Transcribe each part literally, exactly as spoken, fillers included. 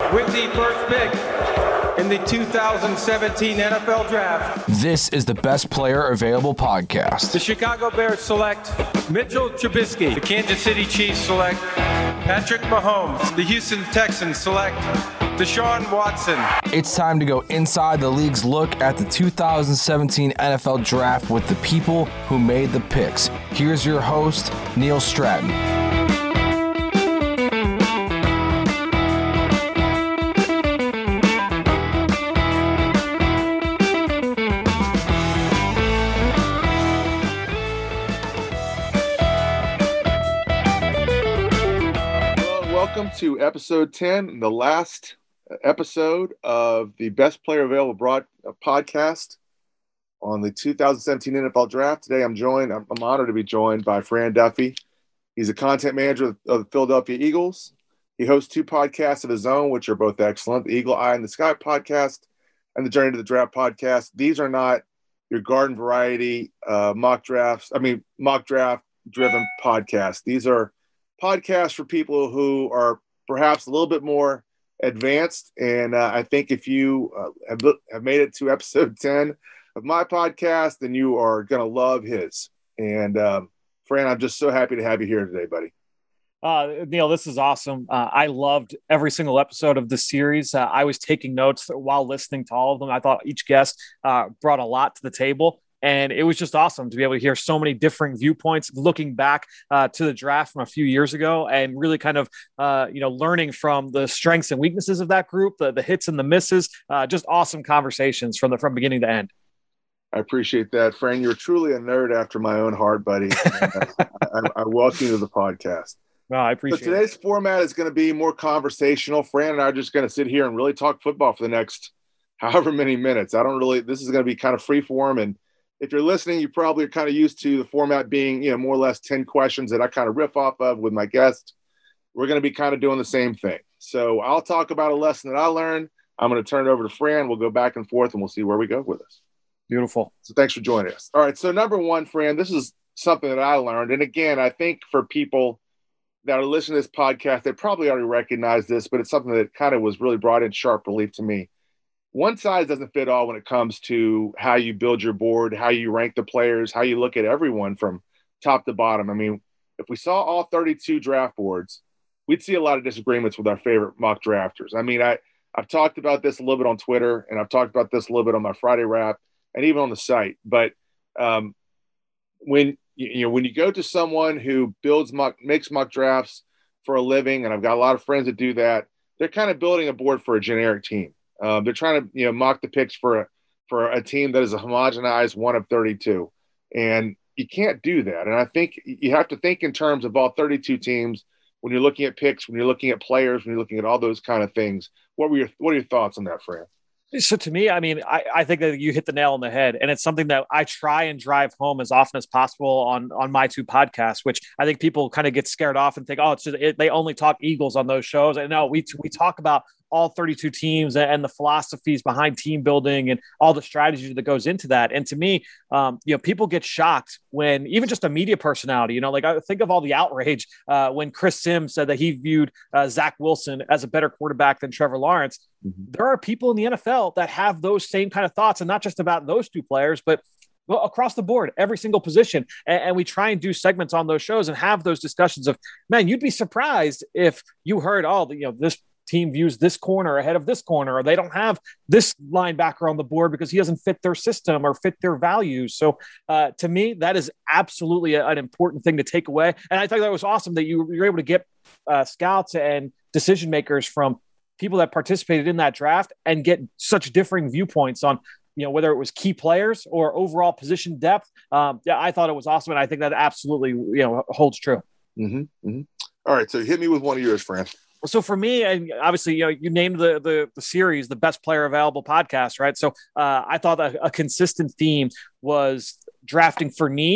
With the first pick in the two thousand seventeen N F L Draft, this is the Best Player Available podcast. The Chicago Bears select Mitchell Trubisky. The Kansas City Chiefs select Patrick Mahomes. The Houston Texans select Deshaun Watson. It's time to go inside the league's look at the two thousand seventeen N F L Draft with the people who made the picks. Here's your host, Neil Stratton. Welcome to episode ten, the last episode of the Best Player Available broad, uh, podcast on the two thousand seventeen N F L Draft. Today I'm joined, I'm, I'm honored to be joined by Fran Duffy. He's a content manager of, of the Philadelphia Eagles. He hosts two podcasts of his own, which are both excellent, the Eagle Eye in the Sky podcast and the Journey to the Draft podcast. These are not your garden variety uh, mock drafts, I mean, mock draft driven podcasts. These are podcasts for people who are perhaps a little bit more advanced. And uh, I think if you uh, have, have made it to episode ten of my podcast, then you are going to love his. And um, Fran, I'm just so happy to have you here today, buddy. Uh, Neil, this is awesome. Uh, I loved every single episode of this series. Uh, I was taking notes while listening to all of them. I thought each guest uh, brought a lot to the table. And it was just awesome to be able to hear so many different viewpoints, looking back uh, to the draft from a few years ago and really kind of, uh, you know, learning from the strengths and weaknesses of that group, the, the hits and the misses, uh, just awesome conversations from the from beginning to end. I appreciate that, Fran. You're truly a nerd after my own heart, buddy. I, I, I welcome you to the podcast. No, I appreciate so today's it. format is going to be more conversational. Fran and I are just going to sit here and really talk football for the next however many minutes. I don't really – this is going to be kind of free form, and if you're listening, you probably are kind of used to the format being, you know, more or less ten questions that I kind of riff off of with my guest. We're going to be kind of doing the same thing. So I'll talk about a lesson that I learned. I'm going to turn it over to Fran. We'll go back and forth, and we'll see where we go with this. Beautiful. So thanks for joining us. All right. So number one, Fran, this is something that I learned. And again, I think for people that are listening to this podcast, they probably already recognize this, but it's something that kind of was really brought in sharp relief to me. One size doesn't fit all when it comes to how you build your board, how you rank the players, how you look at everyone from top to bottom. I mean, if we saw all thirty-two draft boards, we'd see a lot of disagreements with our favorite mock drafters. I mean, I, I've talked about this a little bit on Twitter, and I've talked about this a little bit on my Friday wrap and even on the site. But um, when you know when you go to someone who builds mock, makes mock drafts for a living, and I've got a lot of friends that do that, they're kind of building a board for a generic team. Um, they're trying to, you know, mock the picks for a, for a team that is a homogenized one of thirty-two, and you can't do that. And I think you have to think in terms of all thirty-two teams when you're looking at picks, when you're looking at players, when you're looking at all those kind of things. What were your What are your thoughts on that, Fran? So to me, I mean, I, I think that you hit the nail on the head, and it's something that I try and drive home as often as possible on, on my two podcasts, which I think people kind of get scared off and think, oh, it's just, it, they only talk Eagles on those shows. And no, we, we talk about all thirty-two teams and the philosophies behind team building and all the strategy that goes into that. And to me, um, you know, people get shocked when even just a media personality, you know, like I think of all the outrage uh, when Chris Sims said that he viewed uh, Zach Wilson as a better quarterback than Trevor Lawrence. Mm-hmm. There are people in the N F L that have those same kind of thoughts, and not just about those two players, but well, across the board, every single position. And, and we try and do segments on those shows and have those discussions of, man, you'd be surprised if you heard, oh, you know, this team views this corner ahead of this corner, or they don't have this linebacker on the board because he doesn't fit their system or fit their values. So uh, to me, that is absolutely a, an important thing to take away. And I thought that was awesome that you were able to get uh, scouts and decision makers from people that participated in that draft and get such differing viewpoints on, you know, whether it was key players or overall position depth. Um, yeah, I thought it was awesome. And I think that absolutely, you know, holds true. Mm-hmm, mm-hmm. All right. So hit me with one of yours, Fran. So for me, and obviously, you know, you named the, the, the series, the Best Player Available podcast, right? So uh, I thought a, a consistent theme was drafting for need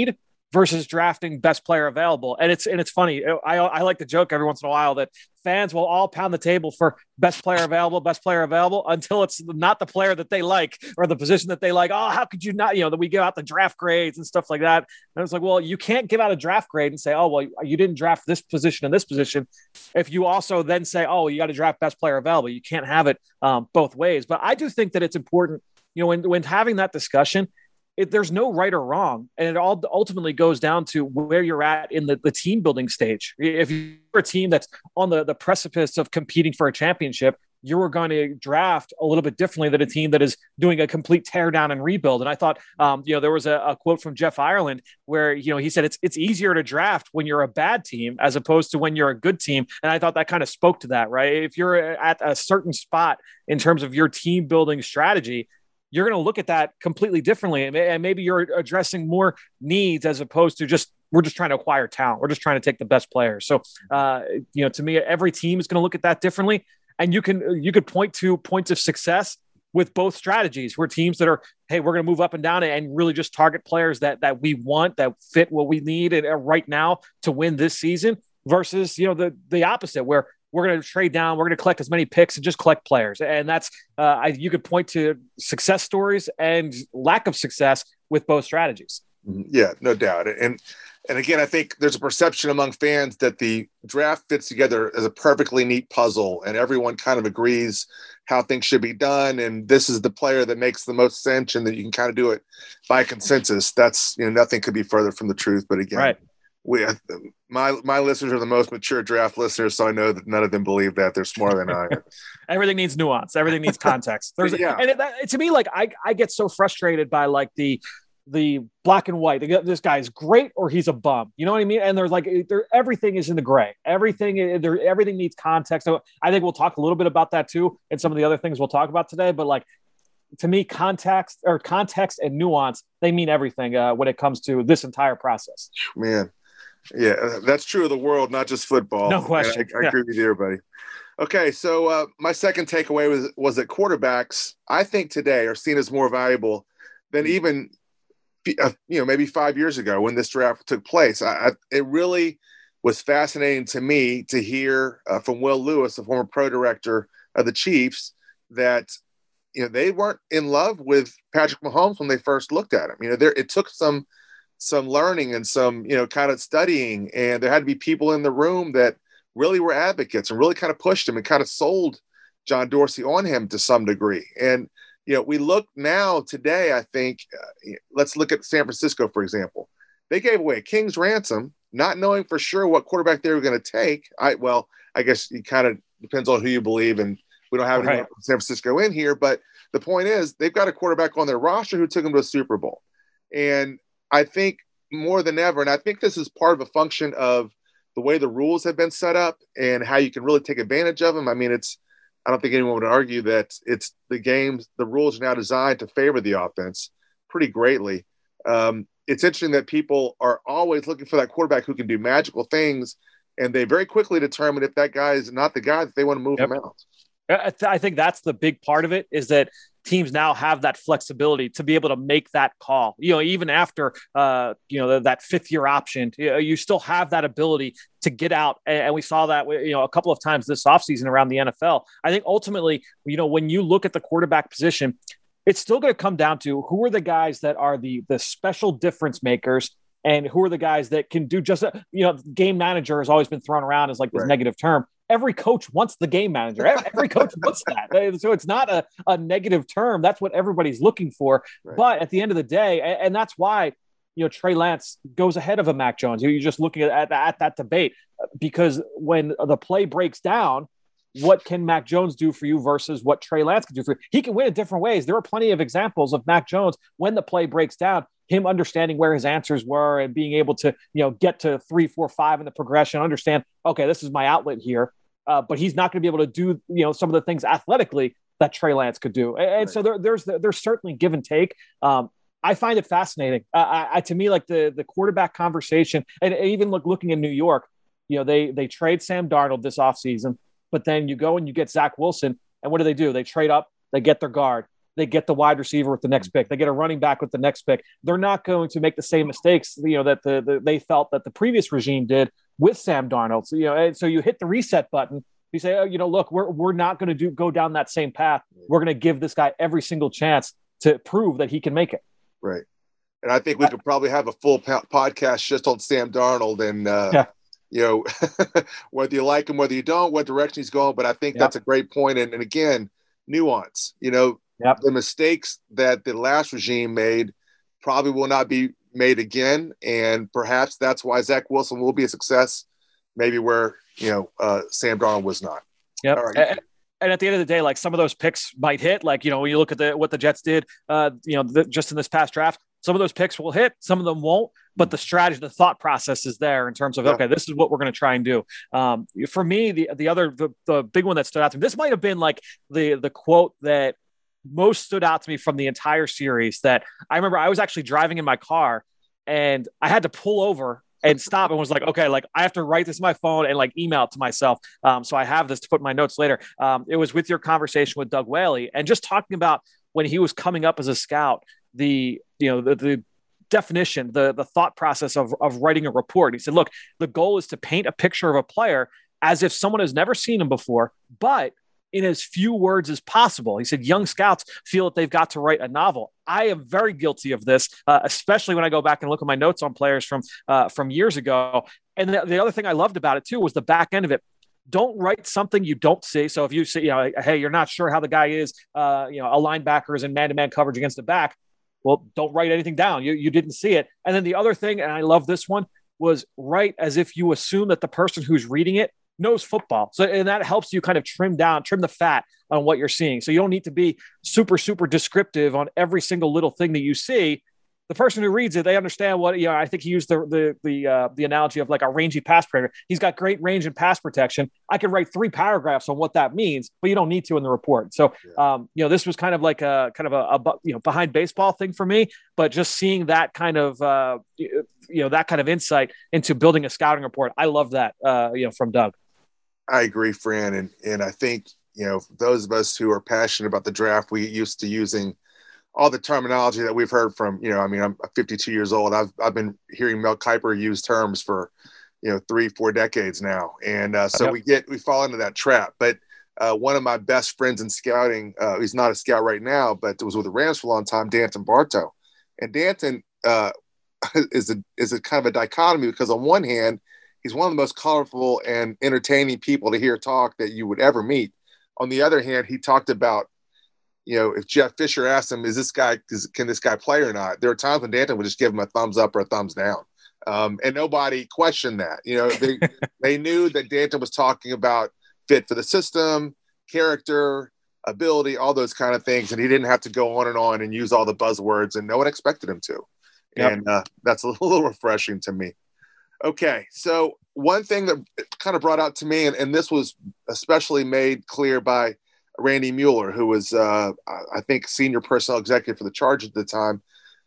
versus drafting best player available. And it's and it's funny. I I like to joke every once in a while that fans will all pound the table for best player available, best player available until it's not the player that they like or the position that they like. Oh, how could you not? You know, that we give out the draft grades and stuff like that. And it's like, well, you can't give out a draft grade and say, oh, well, you didn't draft this position and this position. If you also then say, oh, you got to draft best player available, you can't have it um, both ways. But I do think that it's important, you know, when when having that discussion, It, there's no right or wrong. And it all ultimately goes down to where you're at in the, the team building stage. If you're a team that's on the, the precipice of competing for a championship, you're going to draft a little bit differently than a team that is doing a complete tear down and rebuild. And I thought, um, you know, there was a, a quote from Jeff Ireland where, you know, he said, it's, it's easier to draft when you're a bad team as opposed to when you're a good team. And I thought that kind of spoke to that, right? If you're at a certain spot in terms of your team building strategy, you're going to look at that completely differently. And maybe you're addressing more needs as opposed to just, we're just trying to acquire talent. We're just trying to take the best players. So, uh, you know, to me, every team is going to look at that differently. And you can, you could point to points of success with both strategies. We're teams that are, hey, we're going to move up and down and really just target players that, that we want, that fit what we need and, uh, right now to win this season versus, you know, the, the opposite where we're going to trade down. We're going to collect as many picks and just collect players. And that's, uh, I, you could point to success stories and lack of success with both strategies. Yeah, no doubt. And, and again, I think there's a perception among fans that the draft fits together as a perfectly neat puzzle and everyone kind of agrees how things should be done. And this is the player that makes the most sense and that you can kind of do it by consensus. That's, you know, nothing could be further from the truth. But again, right. we, my, my listeners are the most mature draft listeners. So I know that none of them believe that. They're smarter than I am. Everything needs nuance. Everything needs context. There's, yeah. And it, that, to me, like I, I get so frustrated by like the, the black and white. This guy's great or he's a bum. You know what I mean? And there's like, there, everything is in the gray. Everything, there, everything needs context. So I think we'll talk a little bit about that too. And some of the other things we'll talk about today, but like, to me, context or context and nuance, they mean everything uh, when it comes to this entire process. Man. Yeah, that's true of the world, not just football. No question. I, I yeah. agree with you there, buddy. Okay, so uh, my second takeaway was, was that quarterbacks, I think today, are seen as more valuable than even, uh, you know, maybe five years ago when this draft took place. I, I, it really was fascinating to me to hear uh, from Will Lewis, the former pro director of the Chiefs, that you know they weren't in love with Patrick Mahomes when they first looked at him. You know, there it took some some learning and some, you know, kind of studying. And there had to be people in the room that really were advocates and really kind of pushed him and kind of sold John Dorsey on him to some degree. And, you know, we look now today, I think, uh, let's look at San Francisco, for example. They gave away a king's ransom, not knowing for sure what quarterback they were going to take. I, well, I guess it kind of depends on who you believe. And we don't have anyone from San Francisco in here, but the point is they've got a quarterback on their roster who took them to a Super Bowl. And I think more than ever, and I think this is part of a function of the way the rules have been set up and how you can really take advantage of them. I mean, it's, I don't think anyone would argue that it's the games, the rules are now designed to favor the offense pretty greatly. Um, it's interesting that people are always looking for that quarterback who can do magical things, and they very quickly determine if that guy is not the guy that they want to move yep. him out. I, th- I think that's the big part of it, is that teams now have that flexibility to be able to make that call. You know, even after, uh, you know, the, that fifth year option, you, know, you still have that ability to get out. And, and we saw that, you know, a couple of times this offseason around the N F L. I think ultimately, you know, when you look at the quarterback position, it's still going to come down to who are the guys that are the, the special difference makers and who are the guys that can do just, a, you know, game manager has always been thrown around as like this right. negative term. Every coach wants the game manager. Every coach wants that. So it's not a, a negative term. That's what everybody's looking for. Right. But at the end of the day, and, and that's why, you know, Trey Lance goes ahead of a Mac Jones. You're just looking at, at, at that debate, because when the play breaks down, what can Mac Jones do for you versus what Trey Lance can do for you? He can win in different ways. There are plenty of examples of Mac Jones when the play breaks down, him understanding where his answers were and being able to, you know, get to three, four, five in the progression, understand, okay, this is my outlet here. Uh, but he's not going to be able to do, you know, some of the things athletically that Trey Lance could do. And, and right. so there, there's there's certainly give and take. Um, I find it fascinating. Uh, I, I to me, like the the quarterback conversation, and even look looking in New York, you know, they they trade Sam Darnold this offseason, but then you go and you get Zach Wilson, and what do they do? They trade up, they get their guard. they get the wide receiver with the next pick. They get a running back with the next pick. They're not going to make the same mistakes, you know, that the, the they felt that the previous regime did with Sam Darnold. So, you know, and so you hit the reset button. You say, oh, you know, look, we're we're not going to do go down that same path. We're going to give this guy every single chance to prove that he can make it. Right. And I think we could probably have a full po- podcast just on Sam Darnold and, uh, yeah. you know, whether you like him, whether you don't, what direction he's going. But I think yep. that's a great point. And, and again, nuance, you know, yep. the mistakes that the last regime made probably will not be made again. And perhaps that's why Zach Wilson will be a success, maybe where, you know, uh, Sam Darnold was not. Yep. All right. And, and at the end of the day, like some of those picks might hit, like, you know, when you look at the, what the Jets did, uh, you know, the, just in this past draft, some of those picks will hit, some of them won't, but the strategy, the thought process is there in terms of, yeah. okay, this is what we're going to try and do. Um, for me, the, the other, the, the big one that stood out to me, this might've been like the, the quote that most stood out to me from the entire series, that I remember I was actually driving in my car and I had to pull over and stop and was like, okay, like I have to write this in my phone and like email it to myself. Um, so I have this to put in my notes later. Um, it was with your conversation with Doug Whaley and just talking about when he was coming up as a scout, the, you know, the, the definition, the, the thought process of, of writing a report. He said, look, the goal is to paint a picture of a player as if someone has never seen him before, but in as few words as possible. He said, young scouts feel that they've got to write a novel. I am very guilty of this, uh, especially when I go back and look at my notes on players from, uh, from years ago. And the, the other thing I loved about it too, was the back end of it. Don't write something you don't see. So if you see, you know, hey, you're not sure how the guy is, uh, you know, a linebacker is in man-to-man coverage against the back. Well, don't write anything down. You, you didn't see it. And then the other thing, and I love this one, was write as if you assume that the person who's reading it knows football. So, and that helps you kind of trim down, trim the fat on what you're seeing. So you don't need to be super, super descriptive on every single little thing that you see. The person who reads it, they understand what, you know, I think he used the, the, the, uh, the analogy of like a rangy pass protector. He's got great range and pass protection. I could write three paragraphs on what that means, but you don't need to in the report. So, um, you know, this was kind of like a kind of a, a, you know, behind baseball thing for me, but just seeing that kind of, uh, you know, that kind of insight into building a scouting report. I love that, uh, you know, from Doug. I agree, Fran. And, and I think, you know, those of us who are passionate about the draft, we used to using all the terminology that we've heard from, you know, I mean, I'm fifty-two years old. I've, I've been hearing Mel Kiper use terms for, you know, three, four decades now. And uh, so yep. we get, we fall into that trap. But uh, one of my best friends in scouting, uh, he's not a scout right now, but was with the Rams for a long time, Danton Bartow. And Danton uh, is a, is a kind of a dichotomy because on one hand, he's one of the most colorful and entertaining people to hear talk that you would ever meet. On the other hand, he talked about, you know, if Jeff Fisher asked him, is this guy, is, can this guy play or not? There are times when Danton would just give him a thumbs up or a thumbs down. Um, and nobody questioned that. You know, they, they knew that Danton was talking about fit for the system, character, ability, all those kind of things. And he didn't have to go on and on and use all the buzzwords, and no one expected him to. Yep. And uh, that's a little refreshing to me. Okay, so one thing that kind of brought out to me, and, and this was especially made clear by Randy Mueller, who was, uh, I think, senior personnel executive for the Chargers at the time.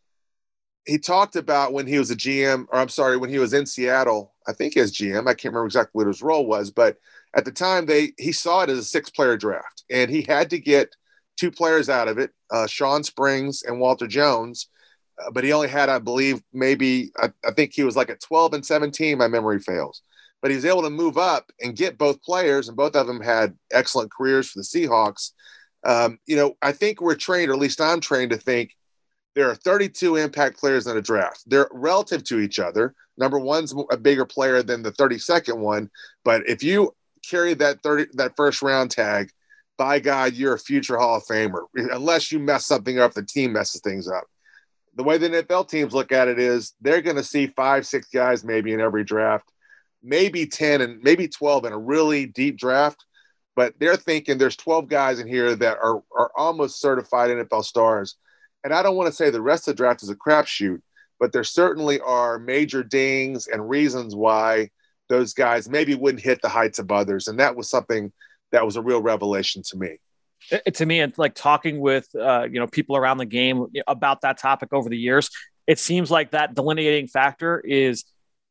He talked about when he was a G M, or I'm sorry, when he was in Seattle, I think as G M, I can't remember exactly what his role was, but at the time they he saw it as a six-player draft, and he had to get two players out of it, uh, Sean Springs and Walter Jones. Uh, but he only had, I believe, maybe, I, I think he was like at twelve and seventeen, my memory fails. But he was able to move up and get both players, and both of them had excellent careers for the Seahawks. Um, you know, I think we're trained, or at least I'm trained to think, there are thirty-two impact players in a draft. They're relative to each other. Number one's a bigger player than the thirty-second one. But if you carry that thirty, that first round tag, by God, you're a future Hall of Famer, unless you mess something up, the team messes things up. The way the N F L teams look at it is they're going to see five, six guys maybe in every draft, maybe ten and maybe twelve in a really deep draft. But they're thinking there's twelve guys in here that are, are almost certified N F L stars. And I don't want to say the rest of the draft is a crapshoot, but there certainly are major dings and reasons why those guys maybe wouldn't hit the heights of others. And that was something that was a real revelation to me. It, to me, it's like talking with, uh, you know, people around the game about that topic over the years. It seems like that delineating factor is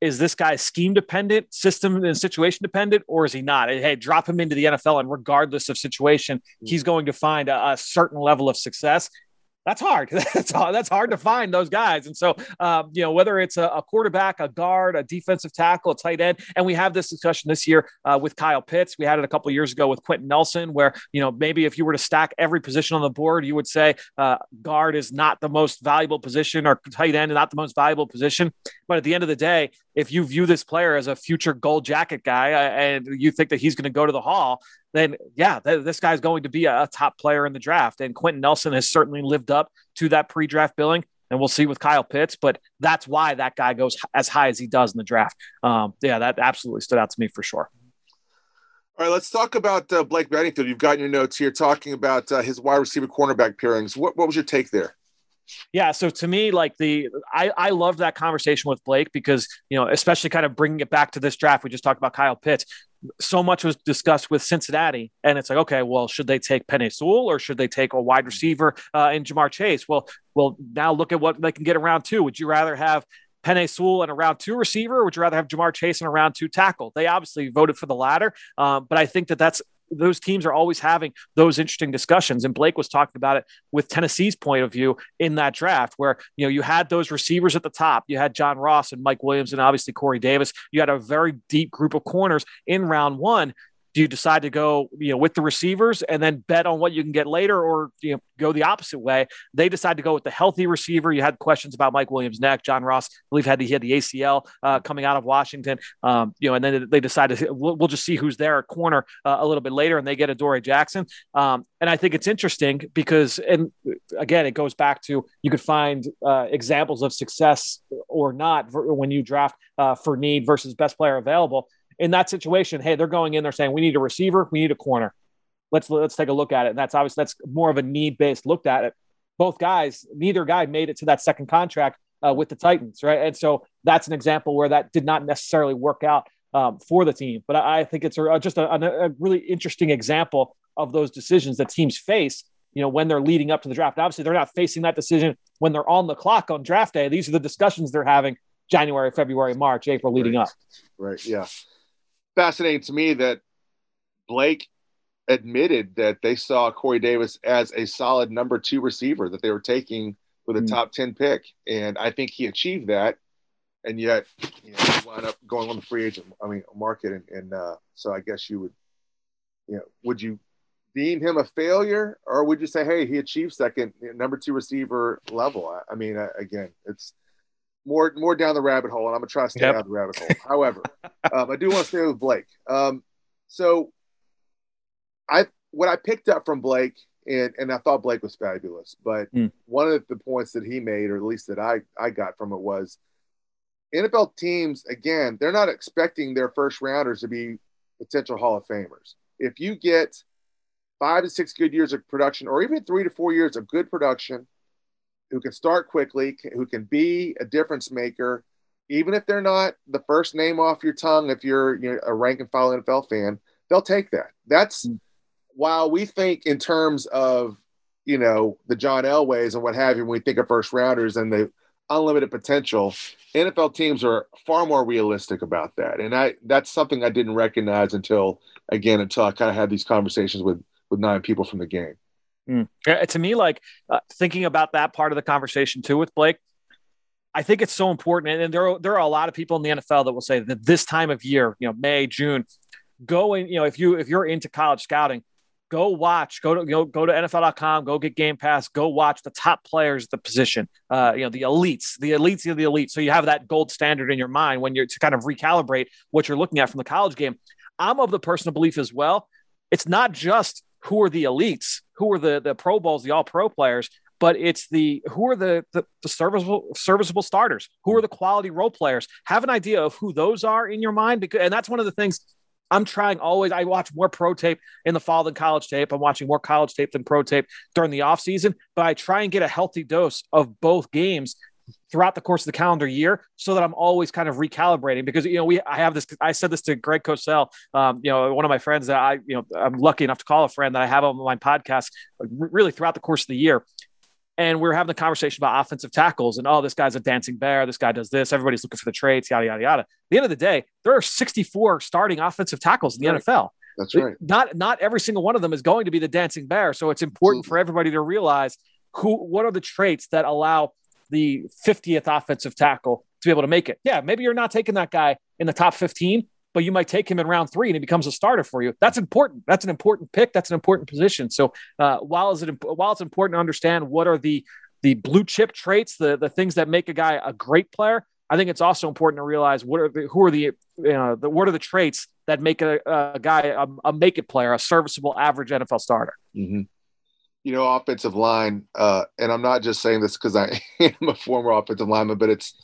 is this guy scheme dependent, system and situation dependent, or is he not? Hey, drop him into the N F L, and regardless of situation, he's going to find a, a certain level of success. That's hard. That's hard. That's hard to find those guys. And so, um, you know, whether it's a, a quarterback, a guard, a defensive tackle, a tight end, and we have this discussion this year uh, with Kyle Pitts. We had it a couple of years ago with Quentin Nelson, where, you know, maybe if you were to stack every position on the board, you would say uh, guard is not the most valuable position, or tight end is not the most valuable position. But at the end of the day, if you view this player as a future gold jacket guy uh, and you think that he's going to go to the Hall, then yeah, th- this guy's going to be a, a top player in the draft. And Quentin Nelson has certainly lived up to that pre-draft billing, and we'll see with Kyle Pitts, but that's why that guy goes as high as he does in the draft. Um, yeah, that absolutely stood out to me for sure. All right, let's talk about uh, Blake Beddingfield. You've got your notes here talking about uh, his wide receiver cornerback pairings. What, what was your take there? Yeah. So to me, like the, I, I loved that conversation with Blake because, you know, especially kind of bringing it back to this draft, we just talked about Kyle Pitts. So much was discussed with Cincinnati, and it's like, okay, well, should they take Penei Sewell or should they take a wide receiver uh, in Jamar Chase? Well, well, now look at what they can get in round two. Would you rather have Penei Sewell in a round two receiver, or would you rather have Jamar Chase in a round two tackle? They obviously voted for the latter, um, but I think that that's, those teams are always having those interesting discussions. And Blake was talking about it with Tennessee's point of view in that draft, where, you know, you had those receivers at the top. You had John Ross and Mike Williams and obviously Corey Davis. You had a very deep group of corners in round one. Do you decide to go, you know, with the receivers and then bet on what you can get later, or, you know, go the opposite way? They decide to go with the healthy receiver. You had questions about Mike Williams' neck. John Ross, I believe, had the, he had the A C L uh, coming out of Washington. Um, you know, and then they decided we'll, we'll just see who's there at corner uh, a little bit later, and they get Adoree Jackson. Um, and I think it's interesting because, and again, it goes back to, you could find uh, examples of success or not when you draft uh, for need versus best player available. In that situation, hey, they're going in, they're saying, we need a receiver, we need a corner. Let's let's take a look at it. And that's obviously, that's more of a need-based look at it. Both guys, neither guy made it to that second contract uh, with the Titans, right? And so that's an example where that did not necessarily work out um, for the team. But I, I think it's a, just a, a really interesting example of those decisions that teams face, you know, when they're leading up to the draft. Obviously, they're not facing that decision when they're on the clock on draft day. These are the discussions they're having January, February, March, April leading right. up. Right, yeah. Fascinating to me that Blake admitted that they saw Corey Davis as a solid number two receiver that they were taking with a mm. top ten pick. And I think he achieved that. And yet, you know, he wound up going on the free agent, I mean, market. And, and uh, so I guess you would, you know, would you deem him a failure, or would you say, hey, he achieved second, you know, number two receiver level? I, I mean, uh, again, it's more more down the rabbit hole, and I'm going to try to stay yep. out of the rabbit hole. However, um, I do want to stay with Blake. Um, so I what I picked up from Blake, and, and I thought Blake was fabulous, but mm. one of the points that he made, or at least that I, I got from it, was N F L teams, again, they're not expecting their first rounders to be potential Hall of Famers. If you get five to six good years of production, or even three to four years of good production, who can start quickly, who can be a difference maker, even if they're not the first name off your tongue, if you're, you know, a rank and file N F L fan, they'll take that. That's mm. while we think in terms of, you know, the John Elways and what have you, when we think of first rounders and the unlimited potential, N F L teams are far more realistic about that. And I, that's something I didn't recognize until, again, until I kind of had these conversations with, with nine people from the game. Mm. Yeah, to me, like uh, thinking about that part of the conversation too with Blake, I think it's so important. And, and there are, there are a lot of people in the N F L that will say that this time of year, you know, May, June, go in, you know, if you, if you're into college scouting, go watch, go to, go, go to N F L dot com, go get Game Pass, go watch the top players at the position, uh, you know, the elites, the elites of the elite. So you have that gold standard in your mind when you're to kind of recalibrate what you're looking at from the college game. I'm of the personal belief as well. It's not just who are the elites, who are the, the Pro Bowls, the all pro players, but it's the, who are the, the, the serviceable, serviceable starters, who are the quality role players. Have an idea of who those are in your mind. Because, and that's one of the things I'm trying always. I watch more pro tape in the fall than college tape. I'm watching more college tape than pro tape during the off season, but I try and get a healthy dose of both games throughout the course of the calendar year, so that I'm always kind of recalibrating. Because, you know, we, I have this, I said this to Greg Cosell, um, you know, one of my friends that I, you know, I'm lucky enough to call a friend that I have on my podcast really throughout the course of the year. And we were having the conversation about offensive tackles and, oh, this guy's a dancing bear. This guy does this. Everybody's looking for the traits, yada, yada, yada. At the end of the day, there are sixty-four starting offensive tackles in the right. N F L. That's right. Not, not every single one of them is going to be the dancing bear. So it's important Absolutely. For everybody to realize who, what are the traits that allow the fiftieth offensive tackle to be able to make it. Yeah, maybe you're not taking that guy in the top fifteen, but you might take him in round three and he becomes a starter for you. That's important. That's an important pick. That's an important position. So uh, while is it while it's important to understand what are the the blue chip traits, the the things that make a guy a great player, I think it's also important to realize what are the, who are the, you know, the what are the traits that make a, a guy a, a make it player, a serviceable average N F L starter. Mm-hmm. You know, offensive line, uh, and I'm not just saying this because I am a former offensive lineman, but it's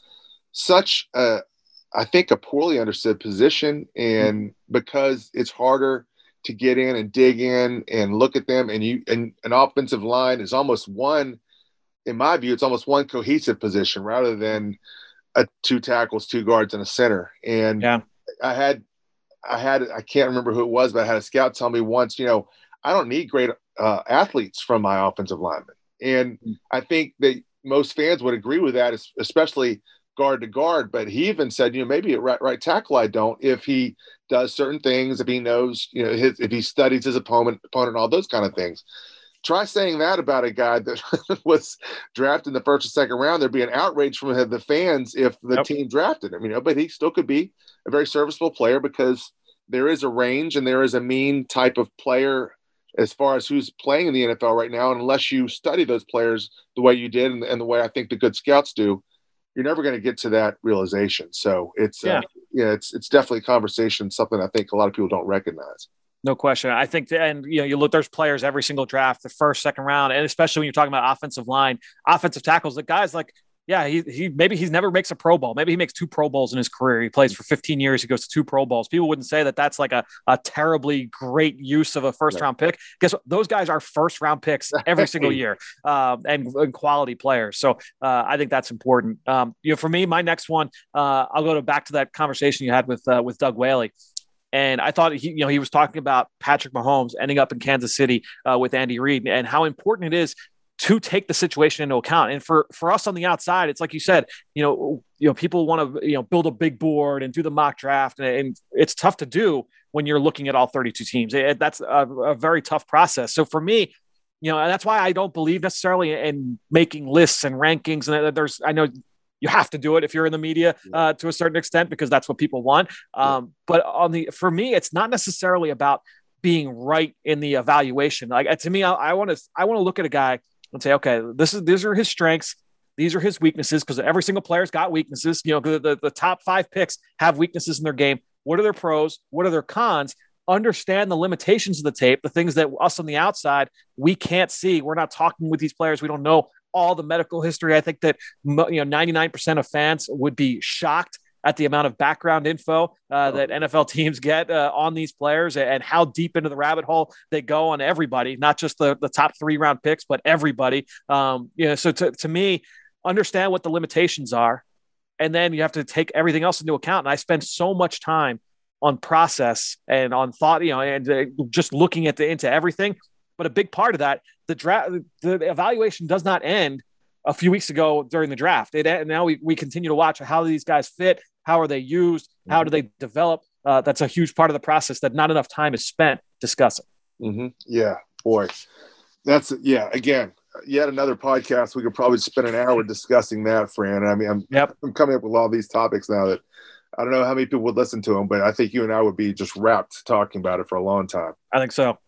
such a, I think, a poorly understood position, and because it's harder to get in and dig in and look at them, and you and an offensive line is almost one. In my view, it's almost one cohesive position rather than a two tackles, two guards, and a center. And yeah. I had, I had, I can't remember who it was, but I had a scout tell me once, you know, I don't need great uh, athletes from my offensive linemen. And I think that most fans would agree with that, especially guard to guard. But he even said, you know, maybe at right, right tackle, I don't, if he does certain things, if he knows, you know, his, if he studies his opponent, opponent, all those kind of things. Try saying that about a guy that was drafted in the first or second round. There'd be an outrage from the fans if the yep. team drafted him, you know, but he still could be a very serviceable player because there is a range and there is a mean type of player as far as who's playing in the N F L right now. And unless you study those players the way you did and, and the way I think the good scouts do, you're never going to get to that realization. So it's, yeah, uh, yeah it's, it's definitely a conversation, something I think a lot of people don't recognize. No question. I think, that, and you know, you look, there's players every single draft, the first, second round, and especially when you're talking about offensive line, offensive tackles, the guys like, yeah, he, he, maybe he never makes a Pro Bowl. Maybe he makes two Pro Bowls in his career. He plays for fifteen years. He goes to two Pro Bowls. People wouldn't say that that's like a, a terribly great use of a first round pick. Guess what? Those guys are first round picks every single year, um, and, and quality players. So uh, I think that's important. Um, you know, for me, my next one, uh, I'll go to back to that conversation you had with, uh, with Doug Whaley. And I thought he, you know, he was talking about Patrick Mahomes ending up in Kansas City uh, with Andy Reid and how important it is to take the situation into account. And for, for us on the outside, it's like you said, you know, you know, people want to, you know, build a big board and do the mock draft. And, and it's tough to do when you're looking at all thirty-two teams. It, that's a, a very tough process. So for me, you know, and that's why I don't believe necessarily in making lists and rankings. And there's, I know you have to do it if you're in the media uh, to a certain extent, because that's what people want. Um, but on the, for me, it's not necessarily about being right in the evaluation. Like to me, I want to, I want to look at a guy and say, okay, this is, these are his strengths. These are his weaknesses, because every single player's got weaknesses. You know, the, the, the top five picks have weaknesses in their game. What are their pros? What are their cons? Understand the limitations of the tape, the things that us on the outside, we can't see. We're not talking with these players. We don't know all the medical history. I think that, you know, ninety-nine percent of fans would be shocked at the amount of background info uh, that N F L teams get uh, on these players and how deep into the rabbit hole they go on everybody, not just the, the top three round picks, but everybody. Um, you know, so to, to me, understand what the limitations are, and then you have to take everything else into account. And I spend so much time on process and on thought, you know, and uh, just looking at the, into everything. But a big part of that, the draft, the evaluation does not end a few weeks ago during the draft. It, and now we, we continue to watch how these guys fit, how are they used, how do they develop. Uh, that's a huge part of the process that not enough time is spent discussing. Mm-hmm. Yeah, boy, that's yeah. Again, yet another podcast. We could probably spend an hour discussing that, Fran. I mean, I'm, yep. I'm coming up with all these topics now that I don't know how many people would listen to them, but I think you and I would be just wrapped talking about it for a long time. I think so.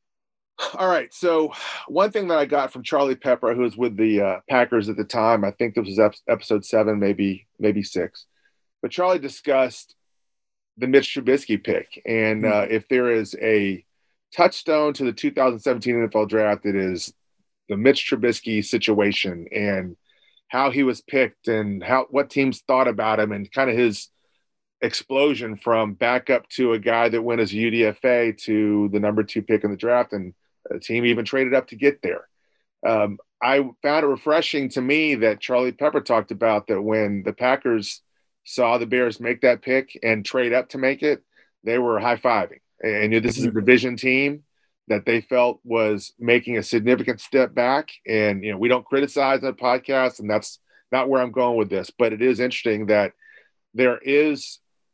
All right. So one thing that I got from Charlie Pepper, who was with the uh, Packers at the time, I think this was ep- episode seven, maybe, maybe six, but Charlie discussed the Mitch Trubisky pick. And uh, if there is a touchstone to the two thousand seventeen N F L draft, it is the Mitch Trubisky situation and how he was picked and how, what teams thought about him and kind of his explosion from backup to a guy that went as a U D F A to the number two pick in the draft. And the team even traded up to get there. Um, I found it refreshing to me that Charlie Pepper talked about that when the Packers saw the Bears make that pick and trade up to make it, they were high-fiving. And you know, this is a division team. that they felt was making a significant step back. And, you know, we don't criticize that podcast, and that's not where I'm going with this, but it is interesting that there is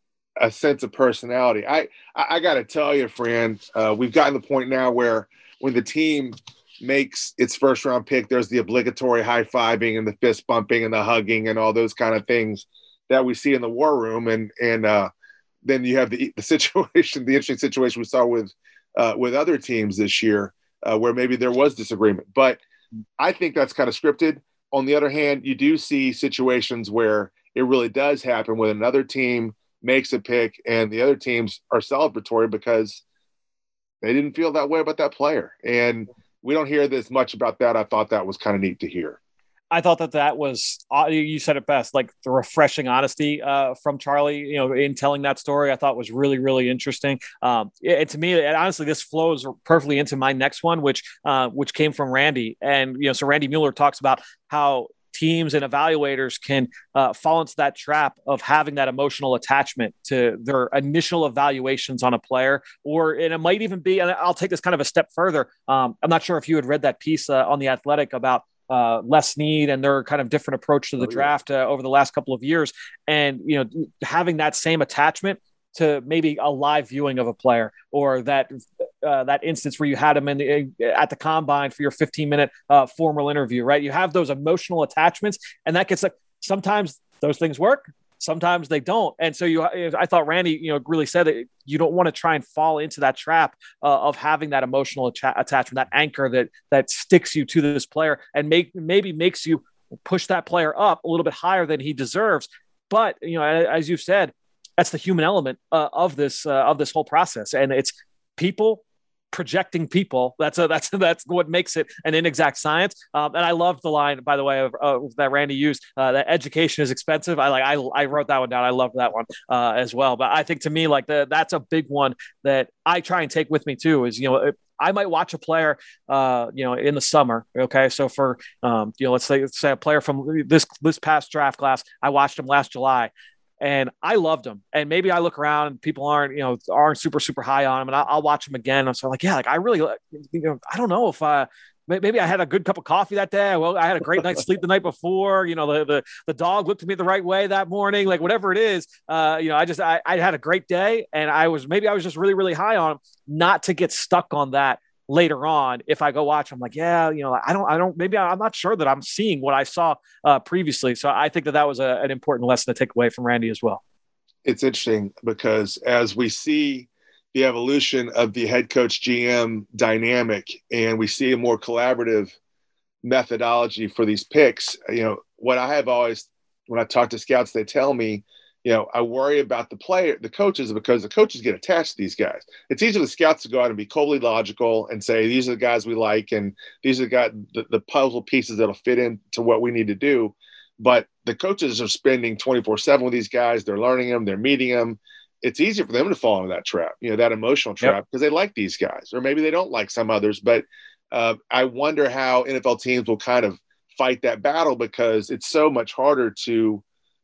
a sense of personality. I, I, I got to tell you, friend, uh, we've gotten to the point now where when the team makes its first round pick, there's the obligatory high fiving and the fist bumping and the hugging and all those kind of things that we see in the war room. And, and, uh, then you have the, the situation, the interesting situation we saw with, uh, with other teams this year, uh, where maybe there was disagreement, but I think that's kind of scripted. On the other hand, you do see situations where it really does happen when another team makes a pick and the other teams are celebratory because they didn't feel that way about that player. And we don't hear this much about that. I thought that was kind of neat to hear. I thought that that was, you said it best, like the refreshing honesty uh, from Charlie, you know, in telling that story, I thought was really, really interesting. Um, it, to me, it, honestly, this flows perfectly into my next one, which, uh, which came from Randy. And, you know, so Randy Mueller talks about how teams and evaluators can uh, fall into that trap of having that emotional attachment to their initial evaluations on a player, or, and it might even be, and I'll take this kind of a step further. Um, I'm not sure if you had read that piece uh, on The Athletic about uh, Les Snead and their kind of different approach to the oh, draft uh, over the last couple of years. And, you know, having that same attachment to maybe a live viewing of a player, or that uh, that instance where you had him in the, at the combine for your fifteen minute uh, formal interview, right? You have those emotional attachments, and that gets like, sometimes those things work, sometimes they don't. And so you, I thought Randy, you know, really said that you don't want to try and fall into that trap uh, of having that emotional att- attachment, that anchor that that sticks you to this player and make maybe makes you push that player up a little bit higher than he deserves. But, you know, as you've said, that's the human element uh, of this uh, of this whole process, and it's people projecting people. That's a, that's that's what makes it an inexact science. Um, and I love the line, by the way, of, uh, that Randy used, uh, that education is expensive. I like I I wrote that one down. I love that one uh, as well. But I think to me, like the that's a big one that I try and take with me too. Is, you know, if I might watch a player, uh, you know, in the summer. Okay, so for um, you know, let's say let's say a player from this this past draft class, I watched him last July. And I loved him. And maybe I look around and people aren't, you know, aren't super, super high on him. And I'll, I'll watch him again. I'm so like, yeah, like I really, you know, I don't know if uh, maybe I had a good cup of coffee that day. Well, I had a great night's sleep the night before. You know, the, the the dog looked at me the right way that morning. Like whatever it is, uh, you know, I just I, I had a great day, and I was maybe I was just really, really high on him. Not to get stuck on that later on. If I go watch, I'm like, yeah, you know, I don't, I don't, maybe I'm not sure that I'm seeing what I saw uh, previously. So I think that that was a, an important lesson to take away from Randy as well. It's interesting because as we see the evolution of the head coach G M dynamic, and we see a more collaborative methodology for these picks, you know, what I have always, when I talk to scouts, they tell me, you know, I worry about the player, the coaches, because the coaches get attached to these guys. It's easy for the scouts to go out and be coldly logical and say, these are the guys we like, and these are the, guys, the, the puzzle pieces that'll fit into what we need to do. But the coaches are spending twenty-four seven with these guys. They're learning them. They're meeting them. It's easy for them to fall into that trap, you know, that emotional trap, because yep. they like these guys, or maybe they don't like some others. But uh, I wonder how N F L teams will kind of fight that battle, because it's so much harder to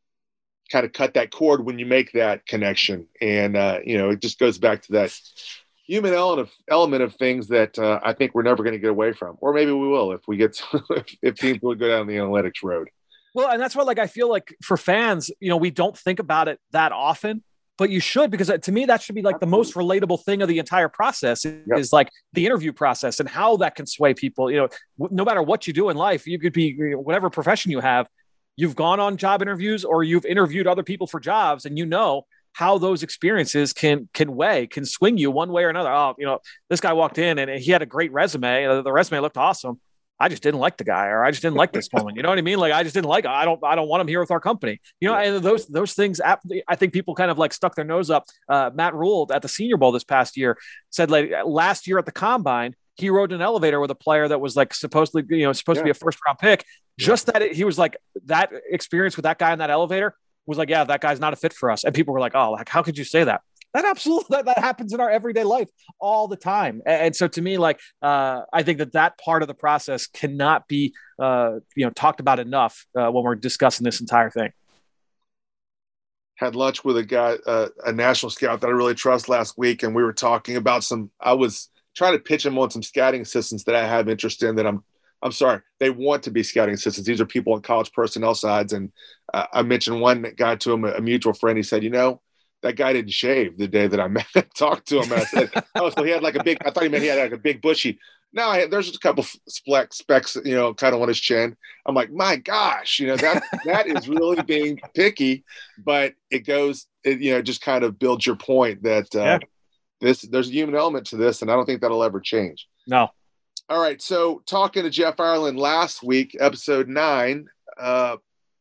kind of cut that cord when you make that connection. And, uh, you know, it just goes back to that human element of, element of things that uh, I think we're never going to get away from, or maybe we will if we get, to, if, if teams will go down the analytics road. Well, and that's what, like, I feel like for fans, you know, we don't think about it that often, but you should, because to me, that should be like the most relatable thing of the entire process is, yep. is like the interview process and how that can sway people. You know, no matter what you do in life, you could be, you know, whatever profession you have, you've gone on job interviews or you've interviewed other people for jobs, and you know how those experiences can can weigh, can swing you one way or another. Oh, you know, this guy walked in and he had a great resume. The resume looked awesome. I just didn't like the guy, or I just didn't like this woman. You know what I mean? Like, I just didn't like, I don't, I don't want him here with our company. You know, and those, those things, I think people kind of like stuck their nose up. Uh, Matt Rule at the Senior Bowl this past year said, like, last year at the Combine, he rode an elevator with a player that was like supposedly, you know, supposed yeah. to be a first round pick. Just yeah. that it, he was like, that experience with that guy in that elevator was like, yeah, that guy's not a fit for us. And people were like, oh, like, how could you say that? That absolutely, that, that happens in our everyday life all the time. And, and so to me, like, uh, I think that that part of the process cannot be, uh, you know, talked about enough uh, when we're discussing this entire thing. Had lunch with a guy, uh, a national scout that I really trust last week. And we were talking about some, I was trying to pitch them on some scouting assistants that I have interest in that I'm, I'm sorry, they want to be scouting assistants. These are people on college personnel sides. And uh, I mentioned one guy to him, a, a mutual friend. He said, you know, that guy didn't shave the day that I met, talked to him. And I said, oh, so he had like a big, I thought he meant he had like a big bushy. No, I, there's just a couple specks, specks, you know, kind of on his chin. I'm like, my gosh, you know, that, that is really being picky, but it goes, it, you know, just kind of builds your point that uh, yeah. this, there's a human element to this. And I don't think that'll ever change. No. All right. So talking to Jeff Ireland last week, episode nine, uh,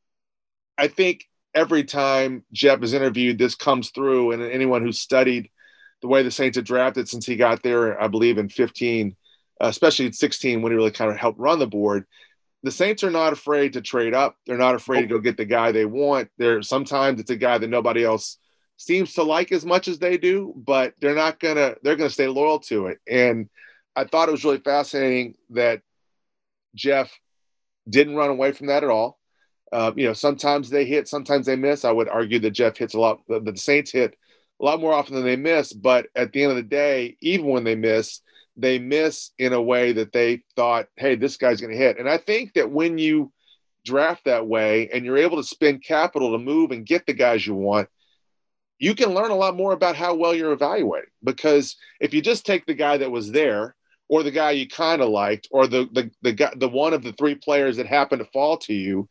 I think every time Jeff is interviewed, this comes through, and anyone who's studied the way the Saints have drafted since he got there, I believe in fifteen, uh, especially in sixteen, when he really kind of helped run the board, the Saints are not afraid to trade up. They're not afraid to go get the guy they want. They're sometimes it's a guy that nobody else seems to like as much as they do, but they're not gonna, they're gonna stay loyal to it. And I thought it was really fascinating that Jeff didn't run away from that at all. Uh, you know, sometimes they hit, sometimes they miss. I would argue that Jeff hits a lot, that the Saints hit a lot more often than they miss. But at the end of the day, even when they miss, they miss in a way that they thought, hey, this guy's going to hit. And I think that when you draft that way and you're able to spend capital to move and get the guys you want, you can learn a lot more about how well you're evaluating. Because if you just take the guy that was there, or the guy you kind of liked, or the the the guy, the one of the three players that happened to fall to you,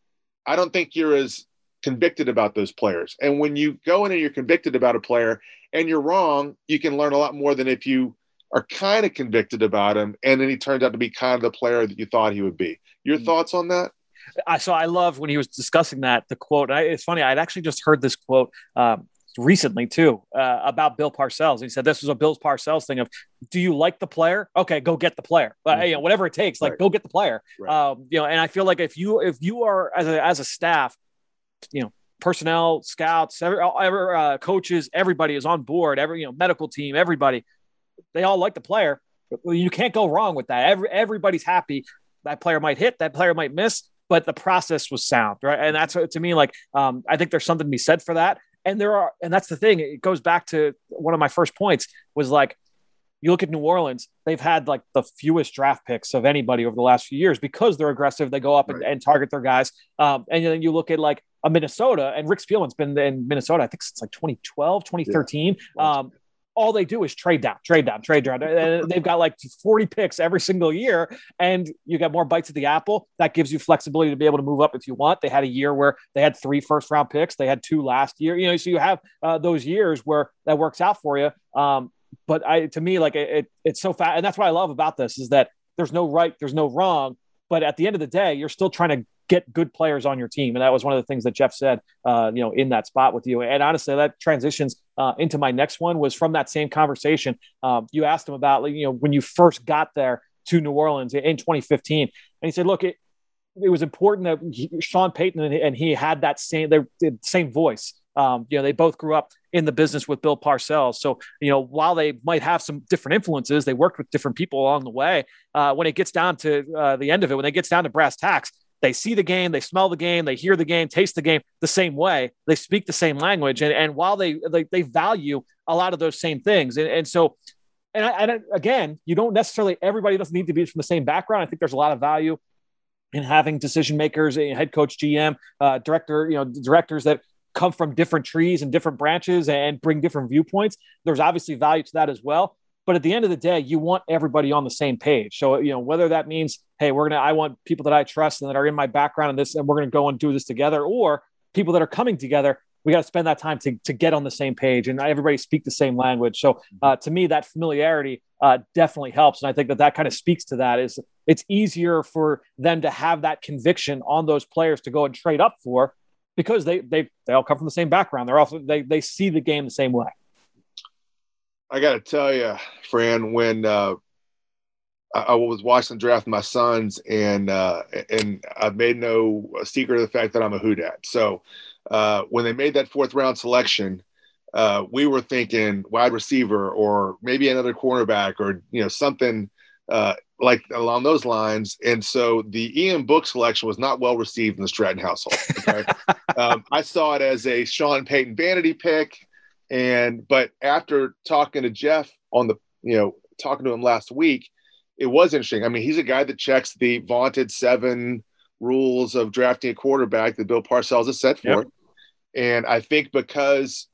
I don't think you're as convicted about those players. And when you go in and you're convicted about a player and you're wrong, you can learn a lot more than if you are kind of convicted about him and then he turned out to be kind of the player that you thought he would be. Your thoughts on that? I so I love when he was discussing that, the quote. I, it's funny. I'd actually just heard this quote um, recently too uh, about Bill Parcells. He said this was a Bill Parcells thing of, do you like the player? Okay, go get the player. But you know, whatever it takes, like right. go get the player. Right. Um, you know, and I feel like if you if you are as a as a staff, you know, personnel, scouts, every, every uh, coaches, everybody is on board. Every you know medical team, everybody, they all like the player. You can't go wrong with that. Every everybody's happy. That player might hit, that player might miss, but the process was sound, right? And that's to me, like um, I think there's something to be said for that. And there are, and that's the thing. It goes back to one of my first points was like, you look at New Orleans, they've had like the fewest draft picks of anybody over the last few years because they're aggressive. They go up and, right. and target their guys. Um, and then you look at like a Minnesota, and Rick Spielman's been in Minnesota, I think since like twenty twelve, twenty thirteen. Yeah. Um, all they do is trade down, trade down, trade down. And they've got like forty picks every single year, and you get more bites at the apple. That gives you flexibility to be able to move up if you want. They had a year where they had three first round picks. They had two last year, you know, so you have uh, those years where that works out for you. Um, but I, to me, like it, it it's so fast. And that's what I love about this is that there's no right, there's no wrong, but at the end of the day, you're still trying to get good players on your team. And that was one of the things that Jeff said, uh, you know, in that spot with you. And honestly, that transitions uh, into my next one was from that same conversation. Um, you asked him about, like, you know, when you first got there to New Orleans in twenty fifteen. And he said, look, it, it was important that he, Sean Payton and, and he had that same, the same voice. Um, you know, they both grew up in the business with Bill Parcells. So, you know, while they might have some different influences, they worked with different people along the way. Uh, when it gets down to uh, the end of it, when it gets down to brass tacks, they see the game, they smell the game, they hear the game, taste the game the same way. They speak the same language. And, and while they, they they value a lot of those same things. And, and so, and, I, and again, you don't necessarily, everybody doesn't need to be from the same background. I think there's a lot of value in having decision makers, head coach, G M, uh, director, you know, directors that come from different trees and different branches and bring different viewpoints. There's obviously value to that as well. But at the end of the day, you want everybody on the same page. So, you know, whether that means, hey, we're going to, I want people that I trust and that are in my background in this, and we're going to go and do this together, or people that are coming together, we got to spend that time to, to get on the same page and everybody speak the same language. So uh, to me, that familiarity uh, definitely helps. And I think that that kind of speaks to that is it's easier for them to have that conviction on those players to go and trade up for, because they, they, they all come from the same background. They're also, they, they see the game the same way. I got to tell you, Fran, when uh, I, I was watching the draft with my sons, and uh, and I've made no secret of the fact that I'm a Who Dat. So uh, when they made that fourth round selection, uh, we were thinking wide receiver or maybe another cornerback or you know something uh, like along those lines. And so the Ian Book selection was not well received in the Stratton household. Okay, um, I saw it as a Sean Payton vanity pick. And, but after talking to Jeff on the, you know, talking to him last week, it was interesting. I mean, he's a guy that checks the vaunted seven rules of drafting a quarterback that Bill Parcells has set forth. Yep. And I think because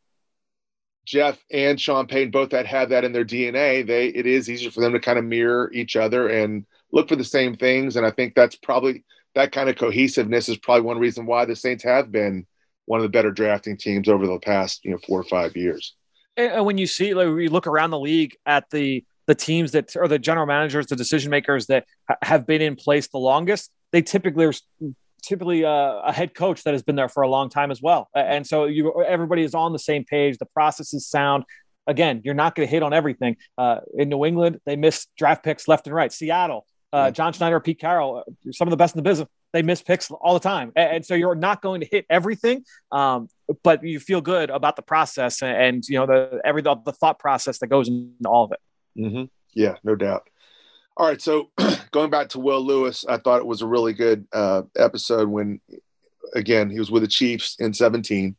Jeff and Sean Payton both had had that in their D N A, they it is easier for them to kind of mirror each other and look for the same things. And I think that's probably that kind of cohesiveness is probably one reason why the Saints have been one of the better drafting teams over the past, you know, four or five years. And when you see, like, you look around the league at the the teams that are the general managers, the decision makers that ha- have been in place the longest, they typically are typically uh, a head coach that has been there for a long time as well. And so you, everybody is on the same page. The process is sound. Again, you're not going to hit on everything. Uh, in New England, they miss draft picks left and right. Seattle, uh, John Schneider, Pete Carroll, some of the best in the business, they miss picks all the time. And, and so you're not going to hit everything, um, but you feel good about the process and, and you know, the, every, the, the thought process that goes into all of it. Mm-hmm. Yeah, no doubt. All right. So going back to Will Lewis, I thought it was a really good uh, episode when, again, he was with the Chiefs in seventeen.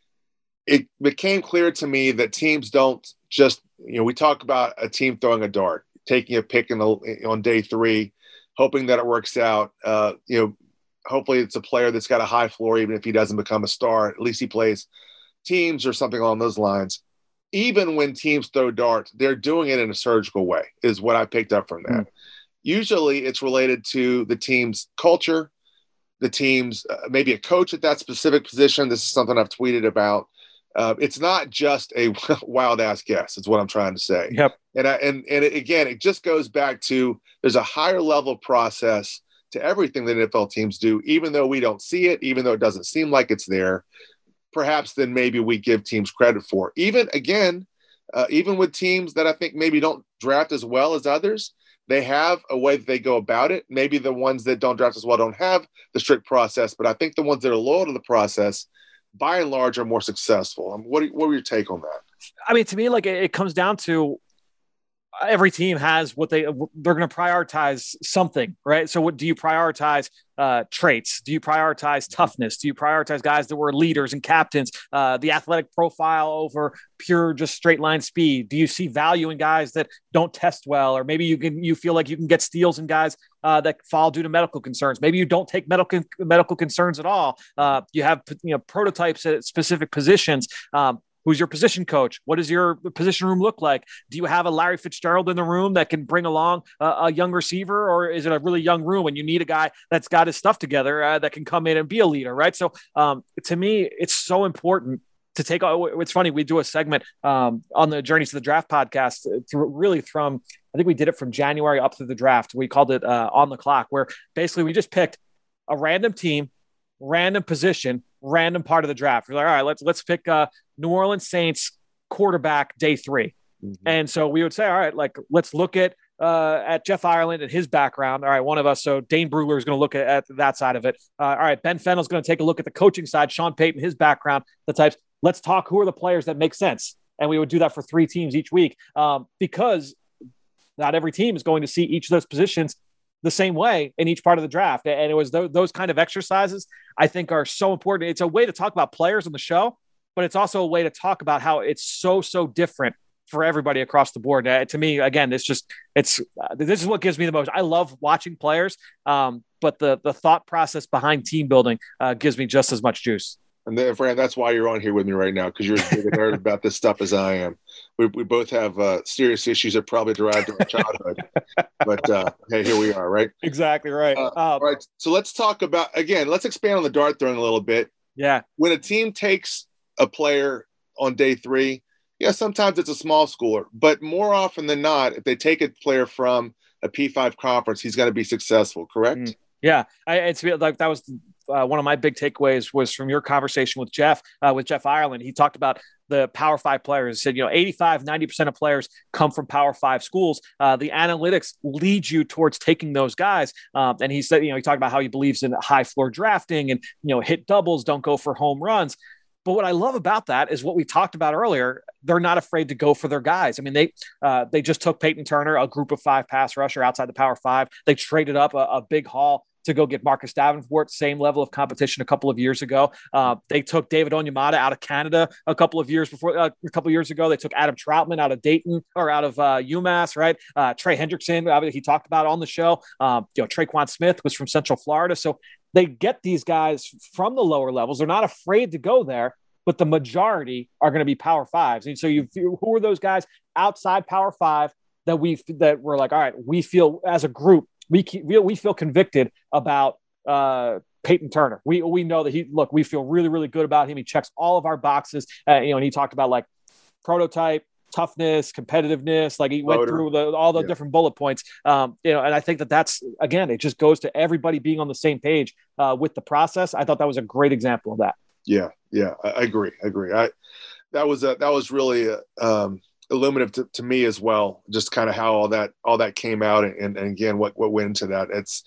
It became clear to me that teams don't just, you know, we talk about a team throwing a dart, taking a pick in the, on day three, hoping that it works out. Uh, you know, hopefully it's a player that's got a high floor, even if he doesn't become a star, at least he plays teams or something along those lines. Even when teams throw darts, they're doing it in a surgical way, is what I picked up from that. Mm. Usually it's related to the team's culture, the team's uh, maybe a coach at that specific position. This is something I've tweeted about. Uh, it's not just a wild ass guess, is what I'm trying to say. Yep. And, I, and, and it, again, it just goes back to there's a higher level process to everything that N F L teams do, even though we don't see it, even though it doesn't seem like it's there. Perhaps then maybe we give teams credit for. Even, again, uh, even with teams that I think maybe don't draft as well as others, they have a way that they go about it. Maybe the ones that don't draft as well don't have the strict process, but I think the ones that are loyal to the process, by and large, are more successful. I mean, what, what were your take on that? I mean, to me, like, it comes down to every team has what they, they're going to prioritize something, right? So what do you prioritize? Uh, traits? Do you prioritize toughness? Do you prioritize guys that were leaders and captains? Uh, the athletic profile over pure just straight line speed? Do you see value in guys that don't test well, or maybe you can you feel like you can get steals in guys uh, that fall due to medical concerns? Maybe you don't take medical medical concerns at all. Uh, you have you know prototypes at specific positions. Um, Who's your position coach? What does your position room look like? Do you have a Larry Fitzgerald in the room that can bring along a, a young receiver, or is it a really young room and you need a guy that's got his stuff together uh, that can come in and be a leader, right? So um, to me, it's so important to take. It's funny, we do a segment um, on the Journey to the Draft podcast, through, really from, I think we did it from January up to the draft. We called it uh, On the Clock, where basically we just picked a random team, random position, random part of the draft. We're like, all right, let's let's pick uh, New Orleans Saints quarterback day three. Mm-hmm. And so we would say, all right, like let's look at uh, at Jeff Ireland and his background. All right, one of us. So Dane Brugler is going to look at, at that side of it. Uh, all right, Ben Fennell is going to take a look at the coaching side. Sean Payton, his background, the types. Let's talk who are the players that make sense. And we would do that for three teams each week um, because not every team is going to see each of those positions the same way in each part of the draft. And it was th- those kind of exercises I think are so important. It's a way to talk about players on the show, but it's also a way to talk about how it's so, so different for everybody across the board. Uh, to me, again, it's just, it's, uh, this is what gives me the most. I love watching players, um, but the the thought process behind team building uh, gives me just as much juice. And then, Fran, that's why you're on here with me right now, because you're as big a nerd about this stuff as I am. We we both have uh, serious issues that probably derived from our childhood. But, uh, hey, here we are, right? Exactly right. Uh, um, all right. So let's talk about, again, let's expand on the dart throwing a little bit. Yeah. When a team takes a player on day three, yeah, sometimes it's a small schooler. But more often than not, if they take a player from a P five conference, he's going to be successful, correct? Mm, yeah. I, it's like that was – Uh, one of my big takeaways was from your conversation with Jeff, uh, with Jeff Ireland. He talked about the Power Five players. He said, you know, eighty-five, ninety percent of players come from Power Five schools. Uh, the analytics lead you towards taking those guys. Um, and he said, you know, he talked about how he believes in high floor drafting and, you know, hit doubles, don't go for home runs. But what I love about that is what we talked about earlier. They're not afraid to go for their guys. I mean, they uh, they just took Peyton Turner, a group of five pass rusher outside the Power Five. They traded up a, a big haul to go get Marcus Davenport, same level of competition a couple of years ago. Uh, they took David Onyemata out of Canada a couple of years before, uh, a couple of years ago. They took Adam Troutman out of Dayton or out of uh, UMass, right? Uh, Trey Hendrickson, uh, he talked about on the show. Um, you know, Traquan Smith was from Central Florida. So they get these guys from the lower levels. They're not afraid to go there, but the majority are going to be Power Fives. And so you, who are those guys outside Power Five that we that we're like, all right, we feel as a group, we we feel convicted about uh, Peyton Turner. We we know that he look, we feel really really good about him. He checks all of our boxes. Uh, you know, and he talked about like prototype, toughness, competitiveness. Like he went Motor. through the, all the Yeah. different bullet points. Um, you know, and I think that that's again, it just goes to everybody being on the same page uh, with the process. I thought that was a great example of that. Yeah, yeah, I, I agree. I agree. I that was a, that was really a, um, illuminative to, to me as well. Just kind of how all that all that came out, and, and again, what what went into that. It's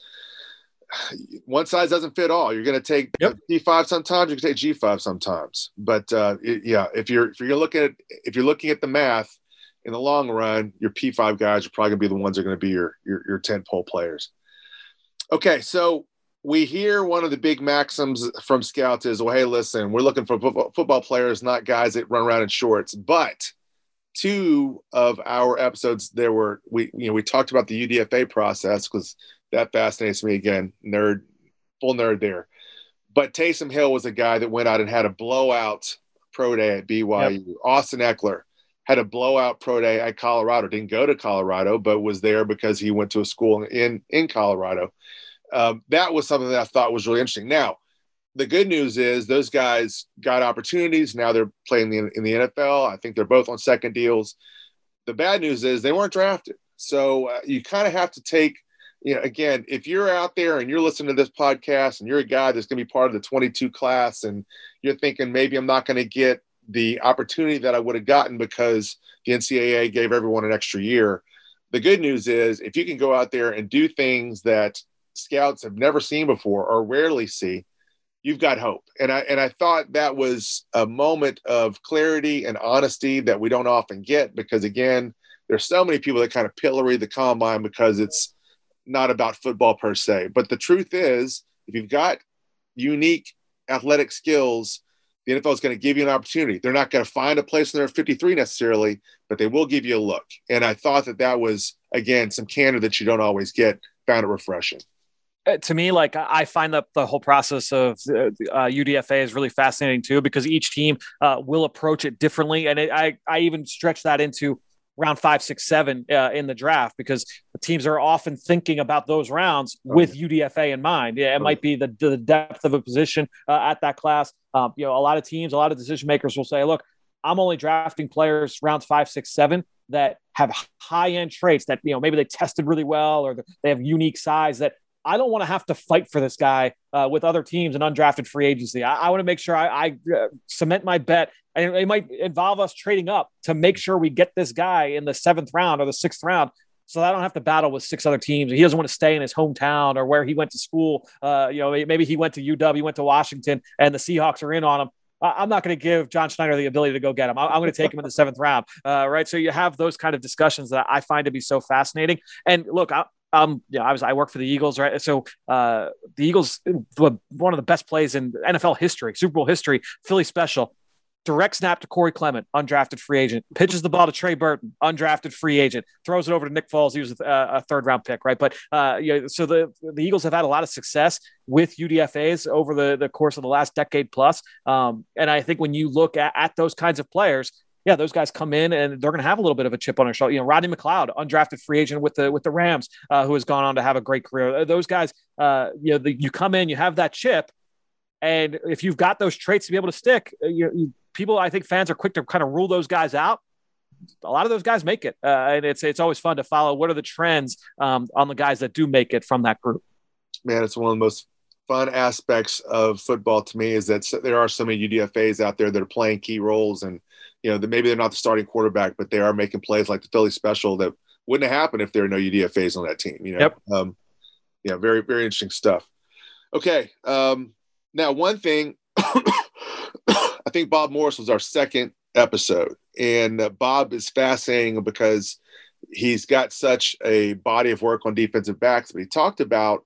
one size doesn't fit all. You're going to take Yep. P five sometimes. You can take G five sometimes. But uh, it, yeah, if you're if you're looking at if you're looking at the math in the long run, your P five guys are probably going to be the ones that are going to be your your your tent pole players. Okay, so we hear one of the big maxims from scouts is, well, hey, listen, we're looking for football, football players, not guys that run around in shorts. But two of our episodes, there were we you know we talked about the U D F A process because that fascinates me again. Nerd, full nerd there. But Taysom Hill was a guy that went out and had a blowout pro day at B Y U. Yep. Austin Eckler had a blowout pro day at Colorado. Didn't go to Colorado, but was there because he went to a school in in Colorado. Um, that was something that I thought was really interesting. Now, the good news is those guys got opportunities. Now they're playing in, in the N F L. I think they're both on second deals. The bad news is they weren't drafted. So uh, you kind of have to take, you know, again, if you're out there and you're listening to this podcast and you're a guy that's going to be part of the twenty-two class and you're thinking maybe I'm not going to get the opportunity that I would have gotten because the N C double A gave everyone an extra year. The good news is if you can go out there and do things that scouts have never seen before or rarely see, you've got hope. And I and I thought that was a moment of clarity and honesty that we don't often get because, again, there's so many people that kind of pillory the combine because it's not about football per se. But the truth is, if you've got unique athletic skills, the N F L is going to give you an opportunity. They're not going to find a place in their fifty-three necessarily, but they will give you a look. And I thought that that was, again, some candor that you don't always get. Found it refreshing. To me, like I find that the whole process of uh, U D F A is really fascinating too, because each team uh, will approach it differently. And it, I, I even stretch that into round five, six, seven uh, in the draft, because the teams are often thinking about those rounds oh, with yeah. U D F A in mind. Yeah, it oh, might be the, the depth of a position uh, at that class. Um, you know, a lot of teams, a lot of decision makers will say, look, I'm only drafting players rounds five, six, seven that have high end traits that, you know, maybe they tested really well, or they have unique size that I don't want to have to fight for this guy uh, with other teams and undrafted free agency. I, I want to make sure I, I uh, cement my bet, and it might involve us trading up to make sure we get this guy in the seventh round or the sixth round, so I don't have to battle with six other teams. He doesn't want to stay in his hometown or where he went to school. Uh, you know, maybe he went to U W, went to Washington, and the Seahawks are in on him. I'm not going to give John Schneider the ability to go get him. I'm going to take him in the seventh round. Uh, right. So you have those kind of discussions that I find to be so fascinating. And look, I, um, yeah, I was, I work for the Eagles, right? So uh, the Eagles, one of the best plays in N F L history, Super Bowl history, Philly special, direct snap to Corey Clement, undrafted free agent, pitches the ball to Trey Burton, undrafted free agent, throws it over to Nick Foles. He was a, a third round pick, right? But uh, you know, so the, the Eagles have had a lot of success with U D F As over the, the course of the last decade plus. Um, and I think when you look at, at those kinds of players, yeah, those guys come in and they're going to have a little bit of a chip on their shoulder. You know, Rodney McLeod, undrafted free agent with the with the Rams, uh, who has gone on to have a great career. Those guys, uh, you know, the, you come in, you have that chip, and if you've got those traits to be able to stick, you, you people, I think fans are quick to kind of rule those guys out. A lot of those guys make it, uh, and it's it's always fun to follow what are the trends um, on the guys that do make it from that group. Man, it's one of the most fun aspects of football to me is that there are so many U D F As out there that are playing key roles, and you know, maybe they're not the starting quarterback, but they are making plays like the Philly special that wouldn't have happened if there were no U D F As on that team. You know, yep. um, yeah, very, very interesting stuff. Okay. Um, now, one thing, I think Bob Morris was our second episode, and uh, Bob is fascinating because he's got such a body of work on defensive backs, but he talked about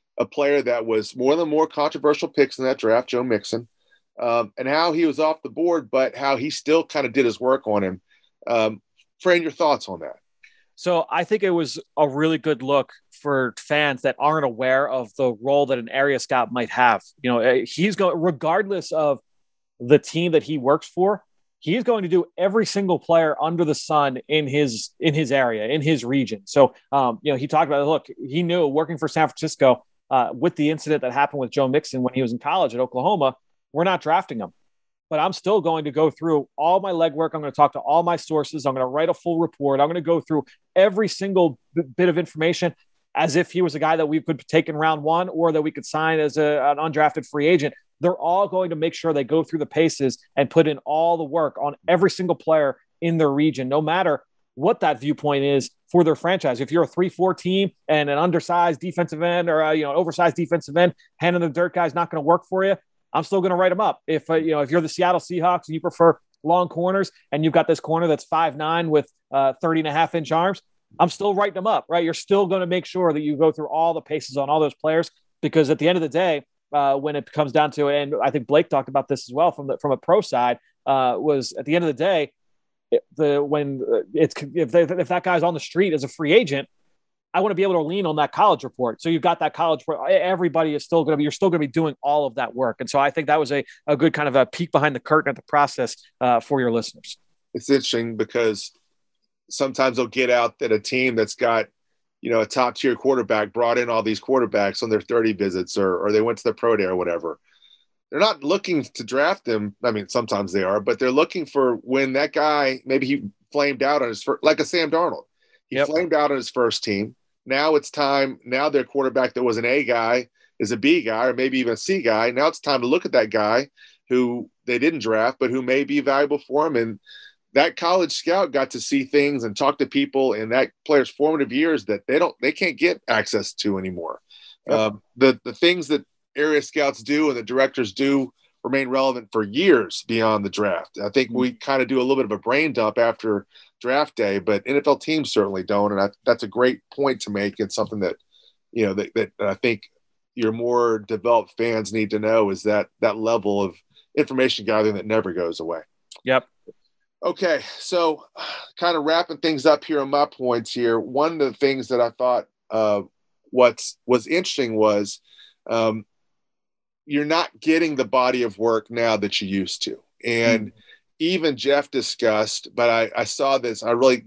a player that was one of the more controversial picks in that draft, Joe Mixon, um, and how he was off the board, but how he still kind of did his work on him. Um, Fran, your thoughts on that? So I think it was a really good look for fans that aren't aware of the role that an area scout might have. You know, he's going, regardless of the team that he works for, he's going to do every single player under the sun in his in his area, in his region. So, um, you know, he talked about, look, he knew working for San Francisco uh, with the incident that happened with Joe Mixon when he was in college at Oklahoma, we're not drafting him. But I'm still going to go through all my legwork. I'm going to talk to all my sources. I'm going to write a full report. I'm going to go through every single b- bit of information as if he was a guy that we could take in round one or that we could sign as a, an undrafted free agent. They're all going to make sure they go through the paces and put in all the work on every single player in their region, no matter what that viewpoint is for their franchise. If you're a three four team and an undersized defensive end or a, you know, oversized defensive end, handing the dirt guy's not going to work for you, I'm still going to write them up. If uh, you know, if you're the Seattle Seahawks and you prefer long corners and you've got this corner that's five nine with uh, thirty and a half inch arms, I'm still writing them up, right? You're still going to make sure that you go through all the paces on all those players, because at the end of the day, uh, when it comes down to it, and I think Blake talked about this as well from the, from a pro side, uh, was at the end of the day, it, the when it's if they, if that guy's on the street as a free agent, I want to be able to lean on that college report. So you've got that college report. Everybody is still going to be, you're still going to be doing all of that work. And so I think that was a, a good kind of a peek behind the curtain at the process uh, for your listeners. It's interesting because sometimes they'll get out that a team that's got, you know, a top tier quarterback brought in all these quarterbacks on their thirty visits, or, or they went to the pro day or whatever. They're not looking to draft them. I mean, sometimes they are, but they're looking for when that guy, maybe he flamed out on his first, like a Sam Darnold. He yep. flamed out on his first team. Now it's time. Now their quarterback that was an A guy is a B guy, or maybe even a C guy. Now it's time to look at that guy who they didn't draft, but who may be valuable for him. And that college scout got to see things and talk to people in that player's formative years that they don't, they can't get access to anymore. Yep. Um, the the things that area scouts do and the directors do remain relevant for years beyond the draft. I think mm-hmm. we kind of do a little bit of a brain dump after draft day, but N F L teams certainly don't. And I, that's a great point to make. It's something that, you know, that, that I think your more developed fans need to know, is that that level of information gathering that never goes away. Yep. Okay. So kind of wrapping things up here on my points here. One of the things that I thought uh, what's was interesting was um, you're not getting the body of work now that you used to. And mm-hmm. even Jeff discussed, but I, I saw this, I really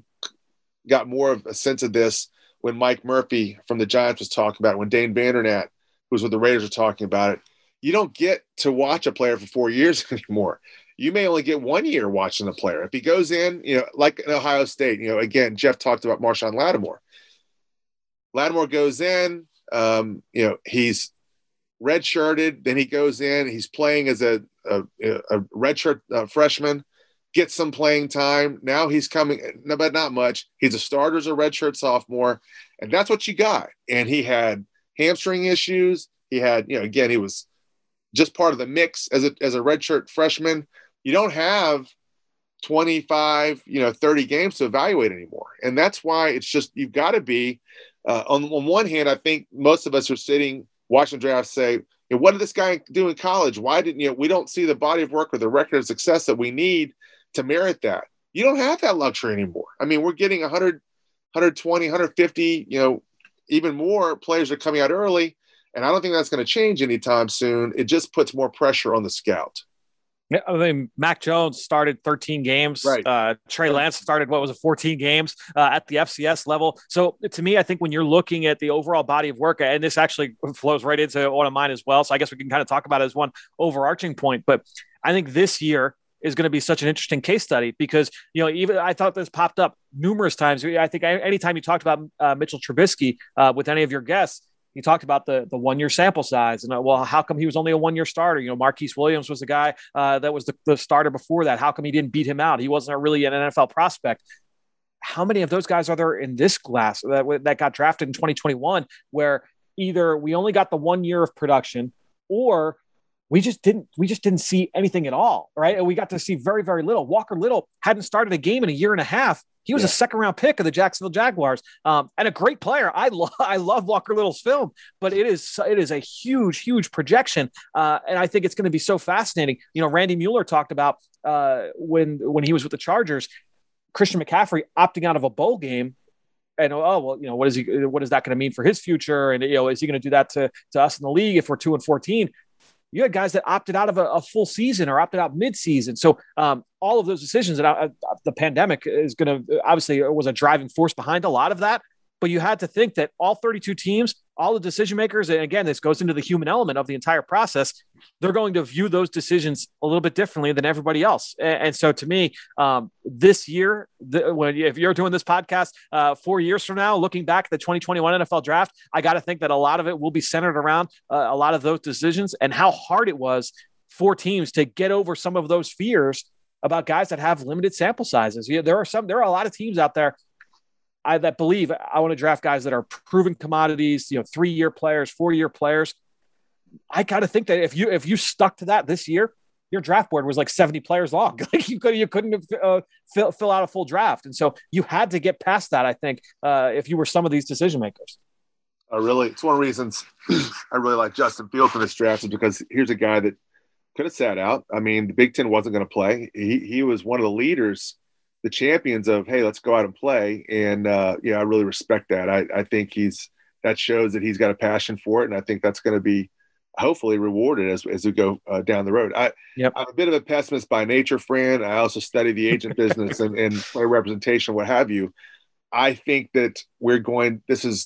got more of a sense of this when Mike Murphy from the Giants was talking about it, when Dane Vandernat, who's with the Raiders, were talking about it. You don't get to watch a player for four years anymore. You may only get one year watching a player. If he goes in, you know, like in Ohio State, you know, again, Jeff talked about Marshawn Lattimore. Lattimore goes in, um, you know, he's redshirted, then he goes in, he's playing as a, a, a redshirt uh, freshman, gets some playing time. Now he's coming, but not much. He's a starter as a redshirt sophomore, and that's what you got. And he had hamstring issues. He had, you know, again, he was just part of the mix as a as a redshirt freshman. You don't have twenty-five, you know, thirty games to evaluate anymore. And that's why it's just, you've got to be, uh, on, on one hand, I think most of us are sitting, watching drafts, say, you know, what did this guy do in college? Why didn't, you know, we don't see the body of work or the record of success that we need to merit that. You don't have that luxury anymore. I mean, we're getting one hundred, one twenty, one fifty, you know, even more players are coming out early. And I don't think that's going to change anytime soon. It just puts more pressure on the scout. I mean, Mac Jones started thirteen games. Right. Uh, Trey Lance started, what was it, fourteen games uh, at the F C S level. So to me, I think when you're looking at the overall body of work, and this actually flows right into one of mine as well. So I guess we can kind of talk about it as one overarching point. But I think this year is going to be such an interesting case study because, you know, even I thought this popped up numerous times. I think anytime you talked about uh, Mitchell Trubisky uh, with any of your guests, you talked about the the one year sample size, and uh, well, how come he was only a one year starter? You know, Marquise Williams was the guy uh, that was the, the starter before that. How come he didn't beat him out? He wasn't a really an N F L prospect. How many of those guys are there in this class that that got drafted in twenty twenty-one, where either we only got the one year of production, or we just didn't we just didn't see anything at all, right? And we got to see very, very little. Walker Little hadn't started a game in a year and a half. He was yeah. a second round pick of the Jacksonville Jaguars, um, and a great player. I love I love Walker Little's film, but it is it is a huge, huge projection, uh, and I think it's going to be so fascinating. You know, Randy Mueller talked about uh, when when he was with the Chargers, Christian McCaffrey opting out of a bowl game. And oh well, you know what is he? What is that going to mean for his future? And you know, is he going to do that to to us in the league if we're two and fourteen? You had guys that opted out of a, a full season or opted out mid-season. So um, all of those decisions, and uh, the pandemic is going to obviously was a driving force behind a lot of that. But you had to think that all thirty-two teams, all the decision makers, and again, this goes into the human element of the entire process, they're going to view those decisions a little bit differently than everybody else. And, and so to me, um, this year, the, when if you're doing this podcast uh, four years from now, looking back at the twenty twenty-one N F L draft, I got to think that a lot of it will be centered around uh, a lot of those decisions and how hard it was for teams to get over some of those fears about guys that have limited sample sizes. Yeah, there are some, there are a lot of teams out there I, that believe I want to draft guys that are proven commodities, you know, three-year players, four-year players. I kind of think that if you if you stuck to that this year, your draft board was like seventy players long. Like you could you couldn't uh, fill fill out a full draft, and so you had to get past that. I think uh, if you were some of these decision makers. I really, it's one of the reasons I really like Justin Fields in this draft is because here's a guy that could have sat out. I mean, the Big Ten wasn't going to play. He he was one of the leaders, the champions of, hey, let's go out and play. And, uh, yeah, I really respect that. I, I think he's that shows that he's got a passion for it. And I think that's going to be hopefully rewarded as, as we go uh, down the road. I, yep. I'm a bit of a pessimist by nature, Fran. I also study the agent business and, and player representation, what have you. I think that we're going – this is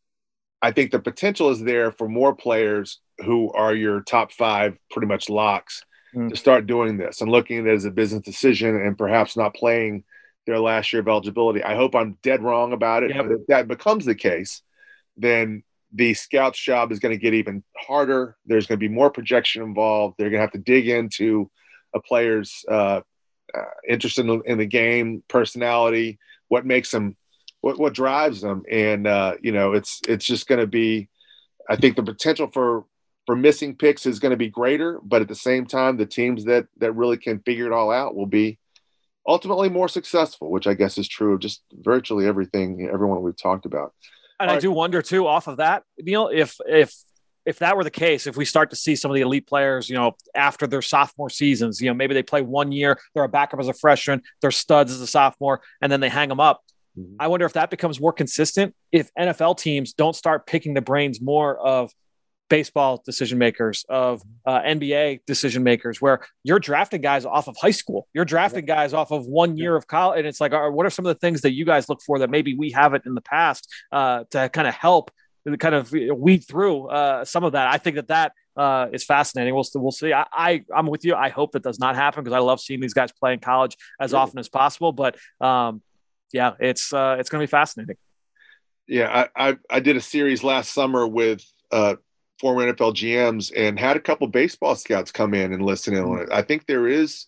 – I think the potential is there for more players who are your top five pretty much locks to start doing this and looking at it as a business decision and perhaps not playing their last year of eligibility. I hope I'm dead wrong about it. Yep. But if that becomes the case, then the scout's job is going to get even harder. There's going to be more projection involved. They're going to have to dig into a player's uh, uh, interest in the, in the game, personality, what makes them, what, what drives them. And, uh, you know, it's, it's just going to be, I think the potential for, for missing picks is going to be greater, but at the same time, the teams that that really can figure it all out will be ultimately more successful, which I guess is true of just virtually everything, everyone we've talked about. And all I right. do wonder too, off of that, Neil, if if if that were the case, if we start to see some of the elite players, you know, after their sophomore seasons, you know, maybe they play one year, they're a backup as a freshman, they're studs as a sophomore, and then they hang them up. Mm-hmm. I wonder if that becomes more consistent if N F L teams don't start picking the brains more of baseball decision makers, of uh, N B A decision makers, where you're drafting guys off of high school. You're drafting guys off of one year of college. And it's like, all right, what are some of the things that you guys look for that maybe we haven't in the past uh, to kind of help kind of weed through uh, some of that? I think that that uh, is fascinating. We'll, we'll see. I, I, I'm with you. I hope that does not happen because I love seeing these guys play in college as often as possible. But um, yeah, it's uh, it's going to be fascinating. Yeah, I, I, I did a series last summer with uh, former N F L G Ms and had a couple baseball scouts come in and listen in on it. I think there is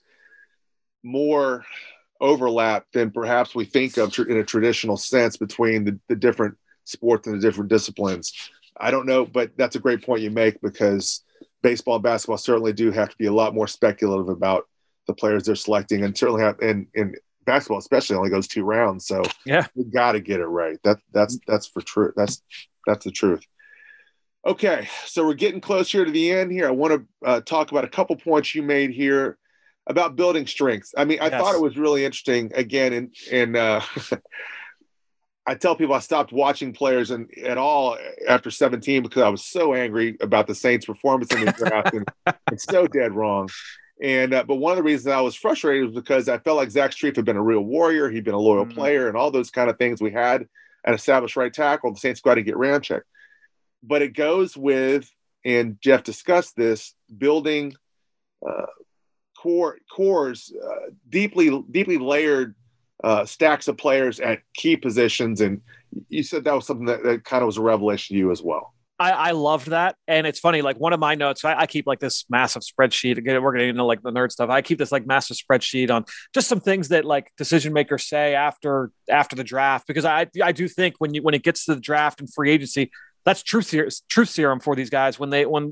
more overlap than perhaps we think of in a traditional sense between the, the different sports and the different disciplines. I don't know, but that's a great point you make because baseball and basketball certainly do have to be a lot more speculative about the players they're selecting, and certainly have, and, and basketball especially only goes two rounds. So yeah, we got to get it right. That that's, that's for true. That's, that's the truth. Okay. So we're getting close here to the end here. I want to uh, talk about a couple points you made here about building strengths. I mean, I yes. thought it was really interesting again. And, and uh, I tell people I stopped watching players and at all after seventeen because I was so angry about the Saints' performance in the draft and it's so dead wrong. And, uh, but one of the reasons I was frustrated was because I felt like Zach Strief had been a real warrior. He'd been a loyal mm-hmm. player and all those kind of things we had an established right tackle. The Saints got to get Ramczyk. But it goes with, and Jeff discussed this, building uh, core cores, uh, deeply, deeply layered uh, stacks of players at key positions. And you said that was something that, that kind of was a revelation to you as well. I, I loved that. And it's funny, like one of my notes, I, I keep like this massive spreadsheet. Again, we're going to get into like the nerd stuff. I keep this like massive spreadsheet on just some things that like decision makers say after, after the draft, because I, I do think when you, when it gets to the draft and free agency, that's truth, truth serum for these guys. When they, when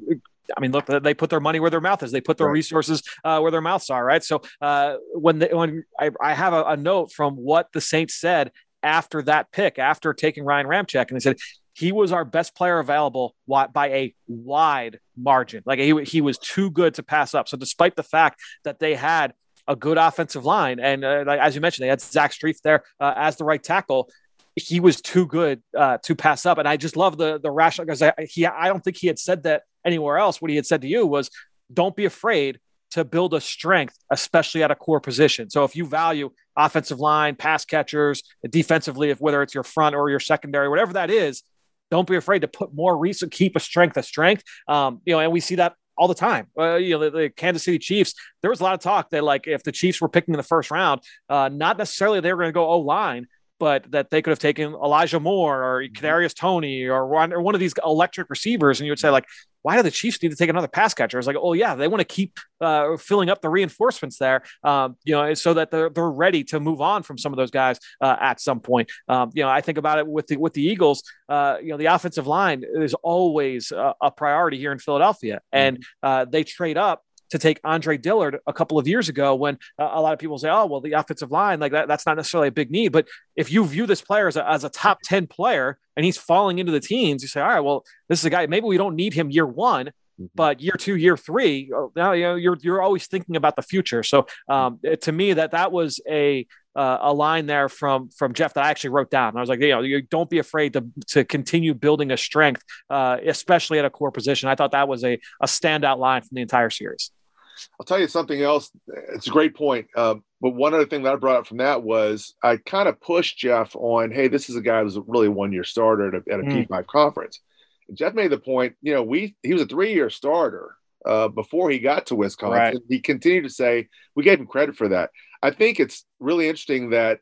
I mean, look, they put their money where their mouth is. They put their right. resources uh, where their mouths are, right? So uh, when they, when I, I have a, a note from what the Saints said after that pick, after taking Ryan Ramczyk, and they said he was our best player available by a wide margin. Like he he was too good to pass up. So despite the fact that they had a good offensive line, and uh, like, as you mentioned, they had Zach Strief there uh, as the right tackle, he was too good uh, to pass up. And I just love the the rational, because I, he, I don't think he had said that anywhere else. What he had said to you was, don't be afraid to build a strength, especially at a core position. So if you value offensive line, pass catchers, defensively, if whether it's your front or your secondary, whatever that is, don't be afraid to put more research, keep a strength a strength. Um, you know, and we see that all the time. Uh, you know, the, the Kansas City Chiefs, there was a lot of talk that, like, if the Chiefs were picking in the first round, uh, not necessarily they were going to go O-line, but that they could have taken Elijah Moore or Kadarius Toney or one, or one of these electric receivers. And you would say, like, why do the Chiefs need to take another pass catcher? It's like, oh yeah, they want to keep uh, filling up the reinforcements there, um, you know, so that they're, they're ready to move on from some of those guys uh, at some point. Um, you know, I think about it with the, with the Eagles, uh, you know, the offensive line is always a, a priority here in Philadelphia, and uh, they trade up to take Andre Dillard a couple of years ago, when uh, a lot of people say, oh, well, the offensive line, like that, that's not necessarily a big need. But if you view this player as a, as a top ten player and he's falling into the teens, you say, all right, well, this is a guy, maybe we don't need him year one, but year two, year three, now, you know, you're, you're always thinking about the future. So um, to me, that, that was a, uh, a line there from, from Jeff that I actually wrote down. I was like, you know, you don't be afraid to, to continue building a strength, uh, especially at a core position. I thought that was a, a standout line from the entire series. I'll tell you something else. It's a great point. Um, but one other thing that I brought up from that was I kind of pushed Jeff on, hey, this is a guy who's really a one-year starter at a, at a mm. P five conference. And Jeff made the point, you know, we he was a three-year starter uh, before he got to Wisconsin. Right. He continued to say, we gave him credit for that. I think it's really interesting that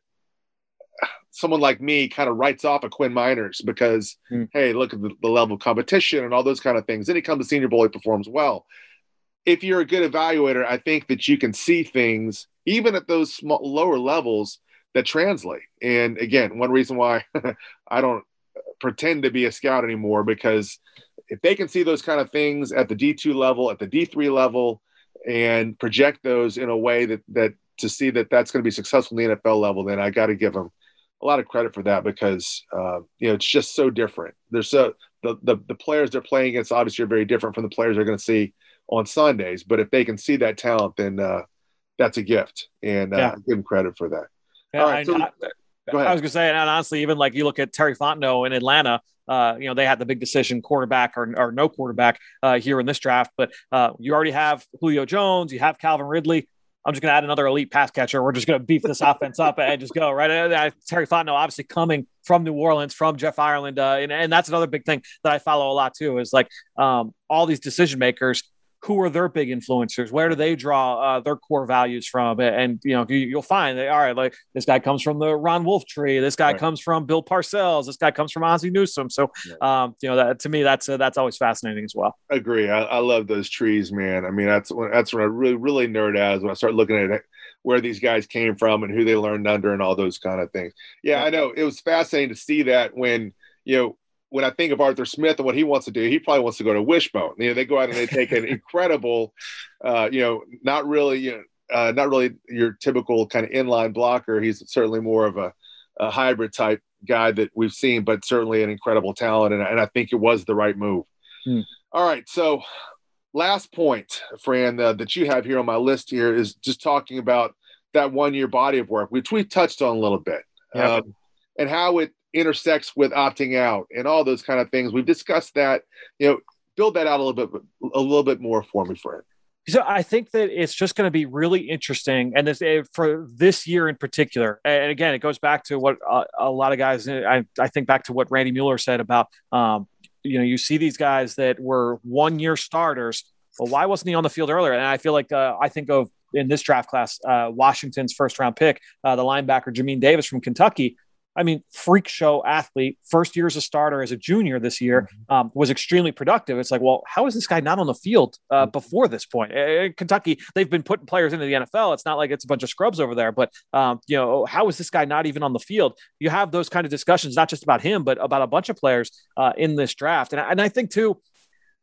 someone like me kind of writes off a Quinn Miners because, mm. hey, look at the, the level of competition and all those kind of things. Then he comes to Senior Bowl, he performs well. If you're a good evaluator, I think that you can see things even at those small, lower levels that translate. And again, one reason why I don't pretend to be a scout anymore, because if they can see those kind of things at the D two level, at the D three level, and project those in a way that, that to see that that's going to be successful in the N F L level, then I got to give them a lot of credit for that, because uh, you know, it's just so different. They're so the, the, the players they're playing against obviously are very different from the players they're going to see on Sundays, but if they can see that talent, then uh, that's a gift, and uh, yeah. give them credit for that. Yeah, All right, so, I, go ahead. I was going to say, and honestly, even like you look at Terry Fontenot in Atlanta, uh, you know, they had the big decision, quarterback or, or no quarterback uh, here in this draft, but uh, you already have Julio Jones, you have Calvin Ridley. I'm just going to add another elite pass catcher. We're just going to beef this offense up and just go right. Uh, Terry Fontenot, obviously coming from New Orleans, from Jeff Ireland, uh, and, and that's another big thing that I follow a lot too. Is like um, all these decision makers. Who are their big influencers? Where do they draw uh, their core values from? And, you know, you, you'll find that, all right, like this guy comes from the Ron Wolf tree. This guy right. comes from Bill Parcells. This guy comes from Ozzie Newsome. So, right. um, you know, that to me, that's, uh, that's always fascinating as well. I agree. I, I love those trees, man. I mean, that's when, that's when I really, really nerd out is when I start looking at it, where these guys came from and who they learned under and all those kind of things. Yeah, yeah. I know. It was fascinating to see that when, you know, when I think of Arthur Smith and what he wants to do, he probably wants to go to Wishbone. You know, they go out and they take an incredible, uh, you know, not really, you know, uh, not really your typical kind of inline blocker. He's certainly more of a, a hybrid type guy that we've seen, but certainly an incredible talent. And, and I think it was the right move. Hmm. All right. So last point, Fran, uh, that you have here on my list here is just talking about that one year body of work, which we touched on a little bit, yeah. um, and how it intersects with opting out and all those kind of things. We've discussed that. You know, build that out a little bit, a little bit more for me, Fred. So I think that it's just going to be really interesting, and this for this year in particular. And again, it goes back to what uh, a lot of guys. I, I think back to what Randy Mueller said about, um, you know, you see these guys that were one-year starters. Well, why wasn't he on the field earlier? And I feel like uh, I think of in this draft class, uh, Washington's first-round pick, uh, the linebacker Jamin Davis from Kentucky. I mean, freak show athlete, first year as a starter as a junior this year, um, was extremely productive. It's like, well, how is this guy not on the field uh, before this point? In Kentucky, they've been putting players into the N F L. It's not like it's a bunch of scrubs over there, but um, you know, how is this guy not even on the field? You have those kind of discussions, not just about him, but about a bunch of players uh, in this draft. And I, and I think too,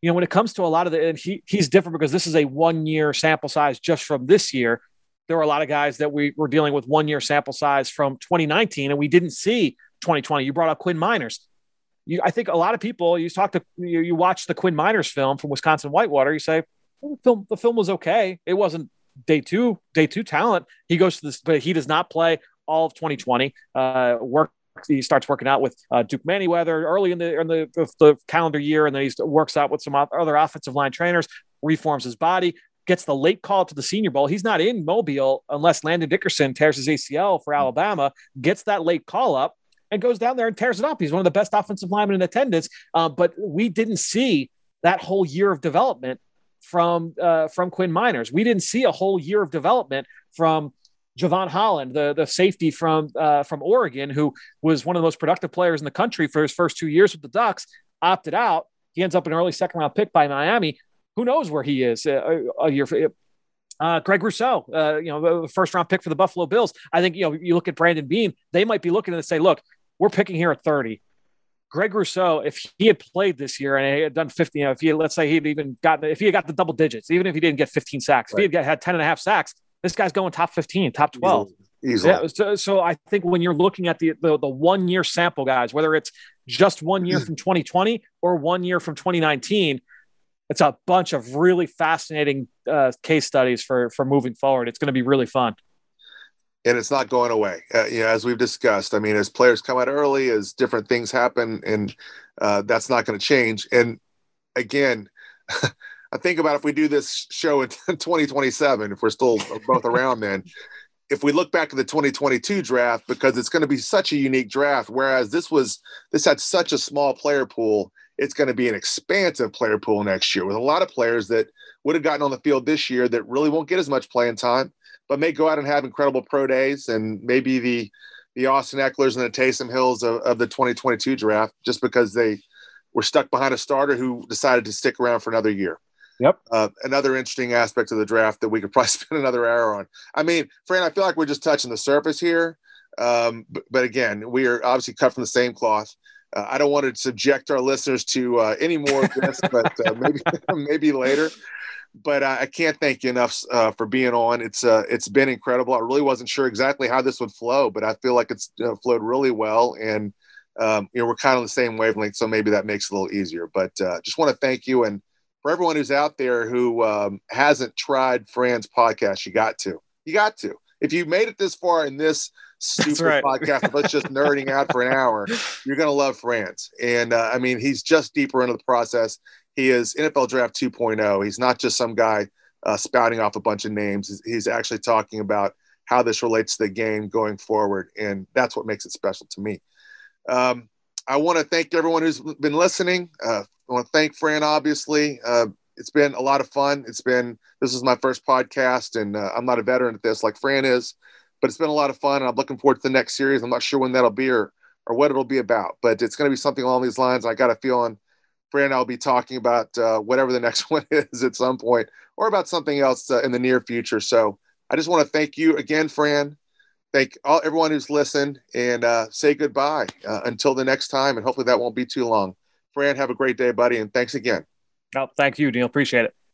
you know, when it comes to a lot of the, and he he's different because this is a one year sample size just from this year. There were a lot of guys that we were dealing with one year sample size from twenty nineteen, and we didn't see twenty twenty. You brought up Quinn Miners. You, I think a lot of people, you talk to, you, you watch the Quinn Miners film from Wisconsin Whitewater, you say, well, the film, the film was okay. It wasn't day two, day two talent. He goes to this, but he does not play all of twenty twenty. Uh, work. He starts working out with uh, Duke Manyweather early in the in the, the, the calendar year, and then he works out with some other offensive line trainers, reforms his body, gets the late call to the Senior Bowl. He's not in Mobile unless Landon Dickerson tears his A C L for Alabama, gets that late call up, and goes down there and tears it up. He's one of the best offensive linemen in attendance, uh, but we didn't see that whole year of development from uh, from Quinn Miners. We didn't see a whole year of development from Javon Holland, the, the safety from uh, from Oregon, who was one of the most productive players in the country for his first two years with the Ducks, opted out. He ends up an early second round pick by Miami. Who knows where he is uh, a year for uh, Greg Rousseau, uh, you know, the first round pick for the Buffalo Bills. I think, you know, you look at Brandon Beane, they might be looking and say, look, we're picking here at thirty. Greg Rousseau, if he had played this year and he had done fifty, you know, if he, let's say he'd even gotten, if he had got the double digits, even if he didn't get fifteen sacks, right. If he had got, had ten and a half sacks, this guy's going top fifteen, top twelve. Easily. Easily. Yeah, so, so I think when you're looking at the, the, the one year sample guys, whether it's just one year from twenty twenty or one year from twenty nineteen, it's a bunch of really fascinating uh, case studies for, for moving forward. It's going to be really fun. And it's not going away. Uh, you know, as we've discussed, I mean, as players come out early, as different things happen, and uh, that's not going to change. And again, I think about if we do this show in twenty twenty-seven, if we're still both around then, if we look back at the twenty twenty-two draft, because it's going to be such a unique draft, whereas this was, this had such a small player pool, it's going to be an expansive player pool next year with a lot of players that would have gotten on the field this year that really won't get as much playing time, but may go out and have incredible pro days, and maybe the the Austin Ecklers and the Taysom Hills of, of the twenty twenty-two draft, just because they were stuck behind a starter who decided to stick around for another year. Yep. Uh, another interesting aspect of the draft that we could probably spend another hour on. I mean, Fran, I feel like we're just touching the surface here. Um, but, but again, we are obviously cut from the same cloth. Uh, I don't want to subject our listeners to uh, any more of this, but uh, maybe maybe later. But uh, I can't thank you enough uh, for being on. It's uh, it's been incredible. I really wasn't sure exactly how this would flow, but I feel like it's uh, flowed really well. And um, you know, we're kind of on the same wavelength, so maybe that makes it a little easier. But uh, just want to thank you, and for everyone who's out there who um, hasn't tried Fran's podcast, you got to. You got to. If you made it this far in this stupid right. podcast, let's just nerding out for an hour, you're going to love Fran's. And uh, I mean, he's just deeper into the process. He is N F L Draft two point oh. He's not just some guy uh, spouting off a bunch of names. He's actually talking about how this relates to the game going forward. And that's what makes it special to me. Um, I want to thank everyone who's been listening. Uh, I want to thank Fran, obviously. Uh, it's been a lot of fun. It's been, this is my first podcast, and uh, I'm not a veteran at this like Fran is, but it's been a lot of fun, and I'm looking forward to the next series. I'm not sure when that'll be or, or what it'll be about, but it's going to be something along these lines. I got a feeling Fran and I will be talking about uh, whatever the next one is at some point, or about something else uh, in the near future. So I just want to thank you again, Fran. Thank all everyone who's listened, and uh, say goodbye uh, until the next time. And hopefully that won't be too long. Fran, have a great day, buddy. And thanks again. No, thank you, Neil. Appreciate it.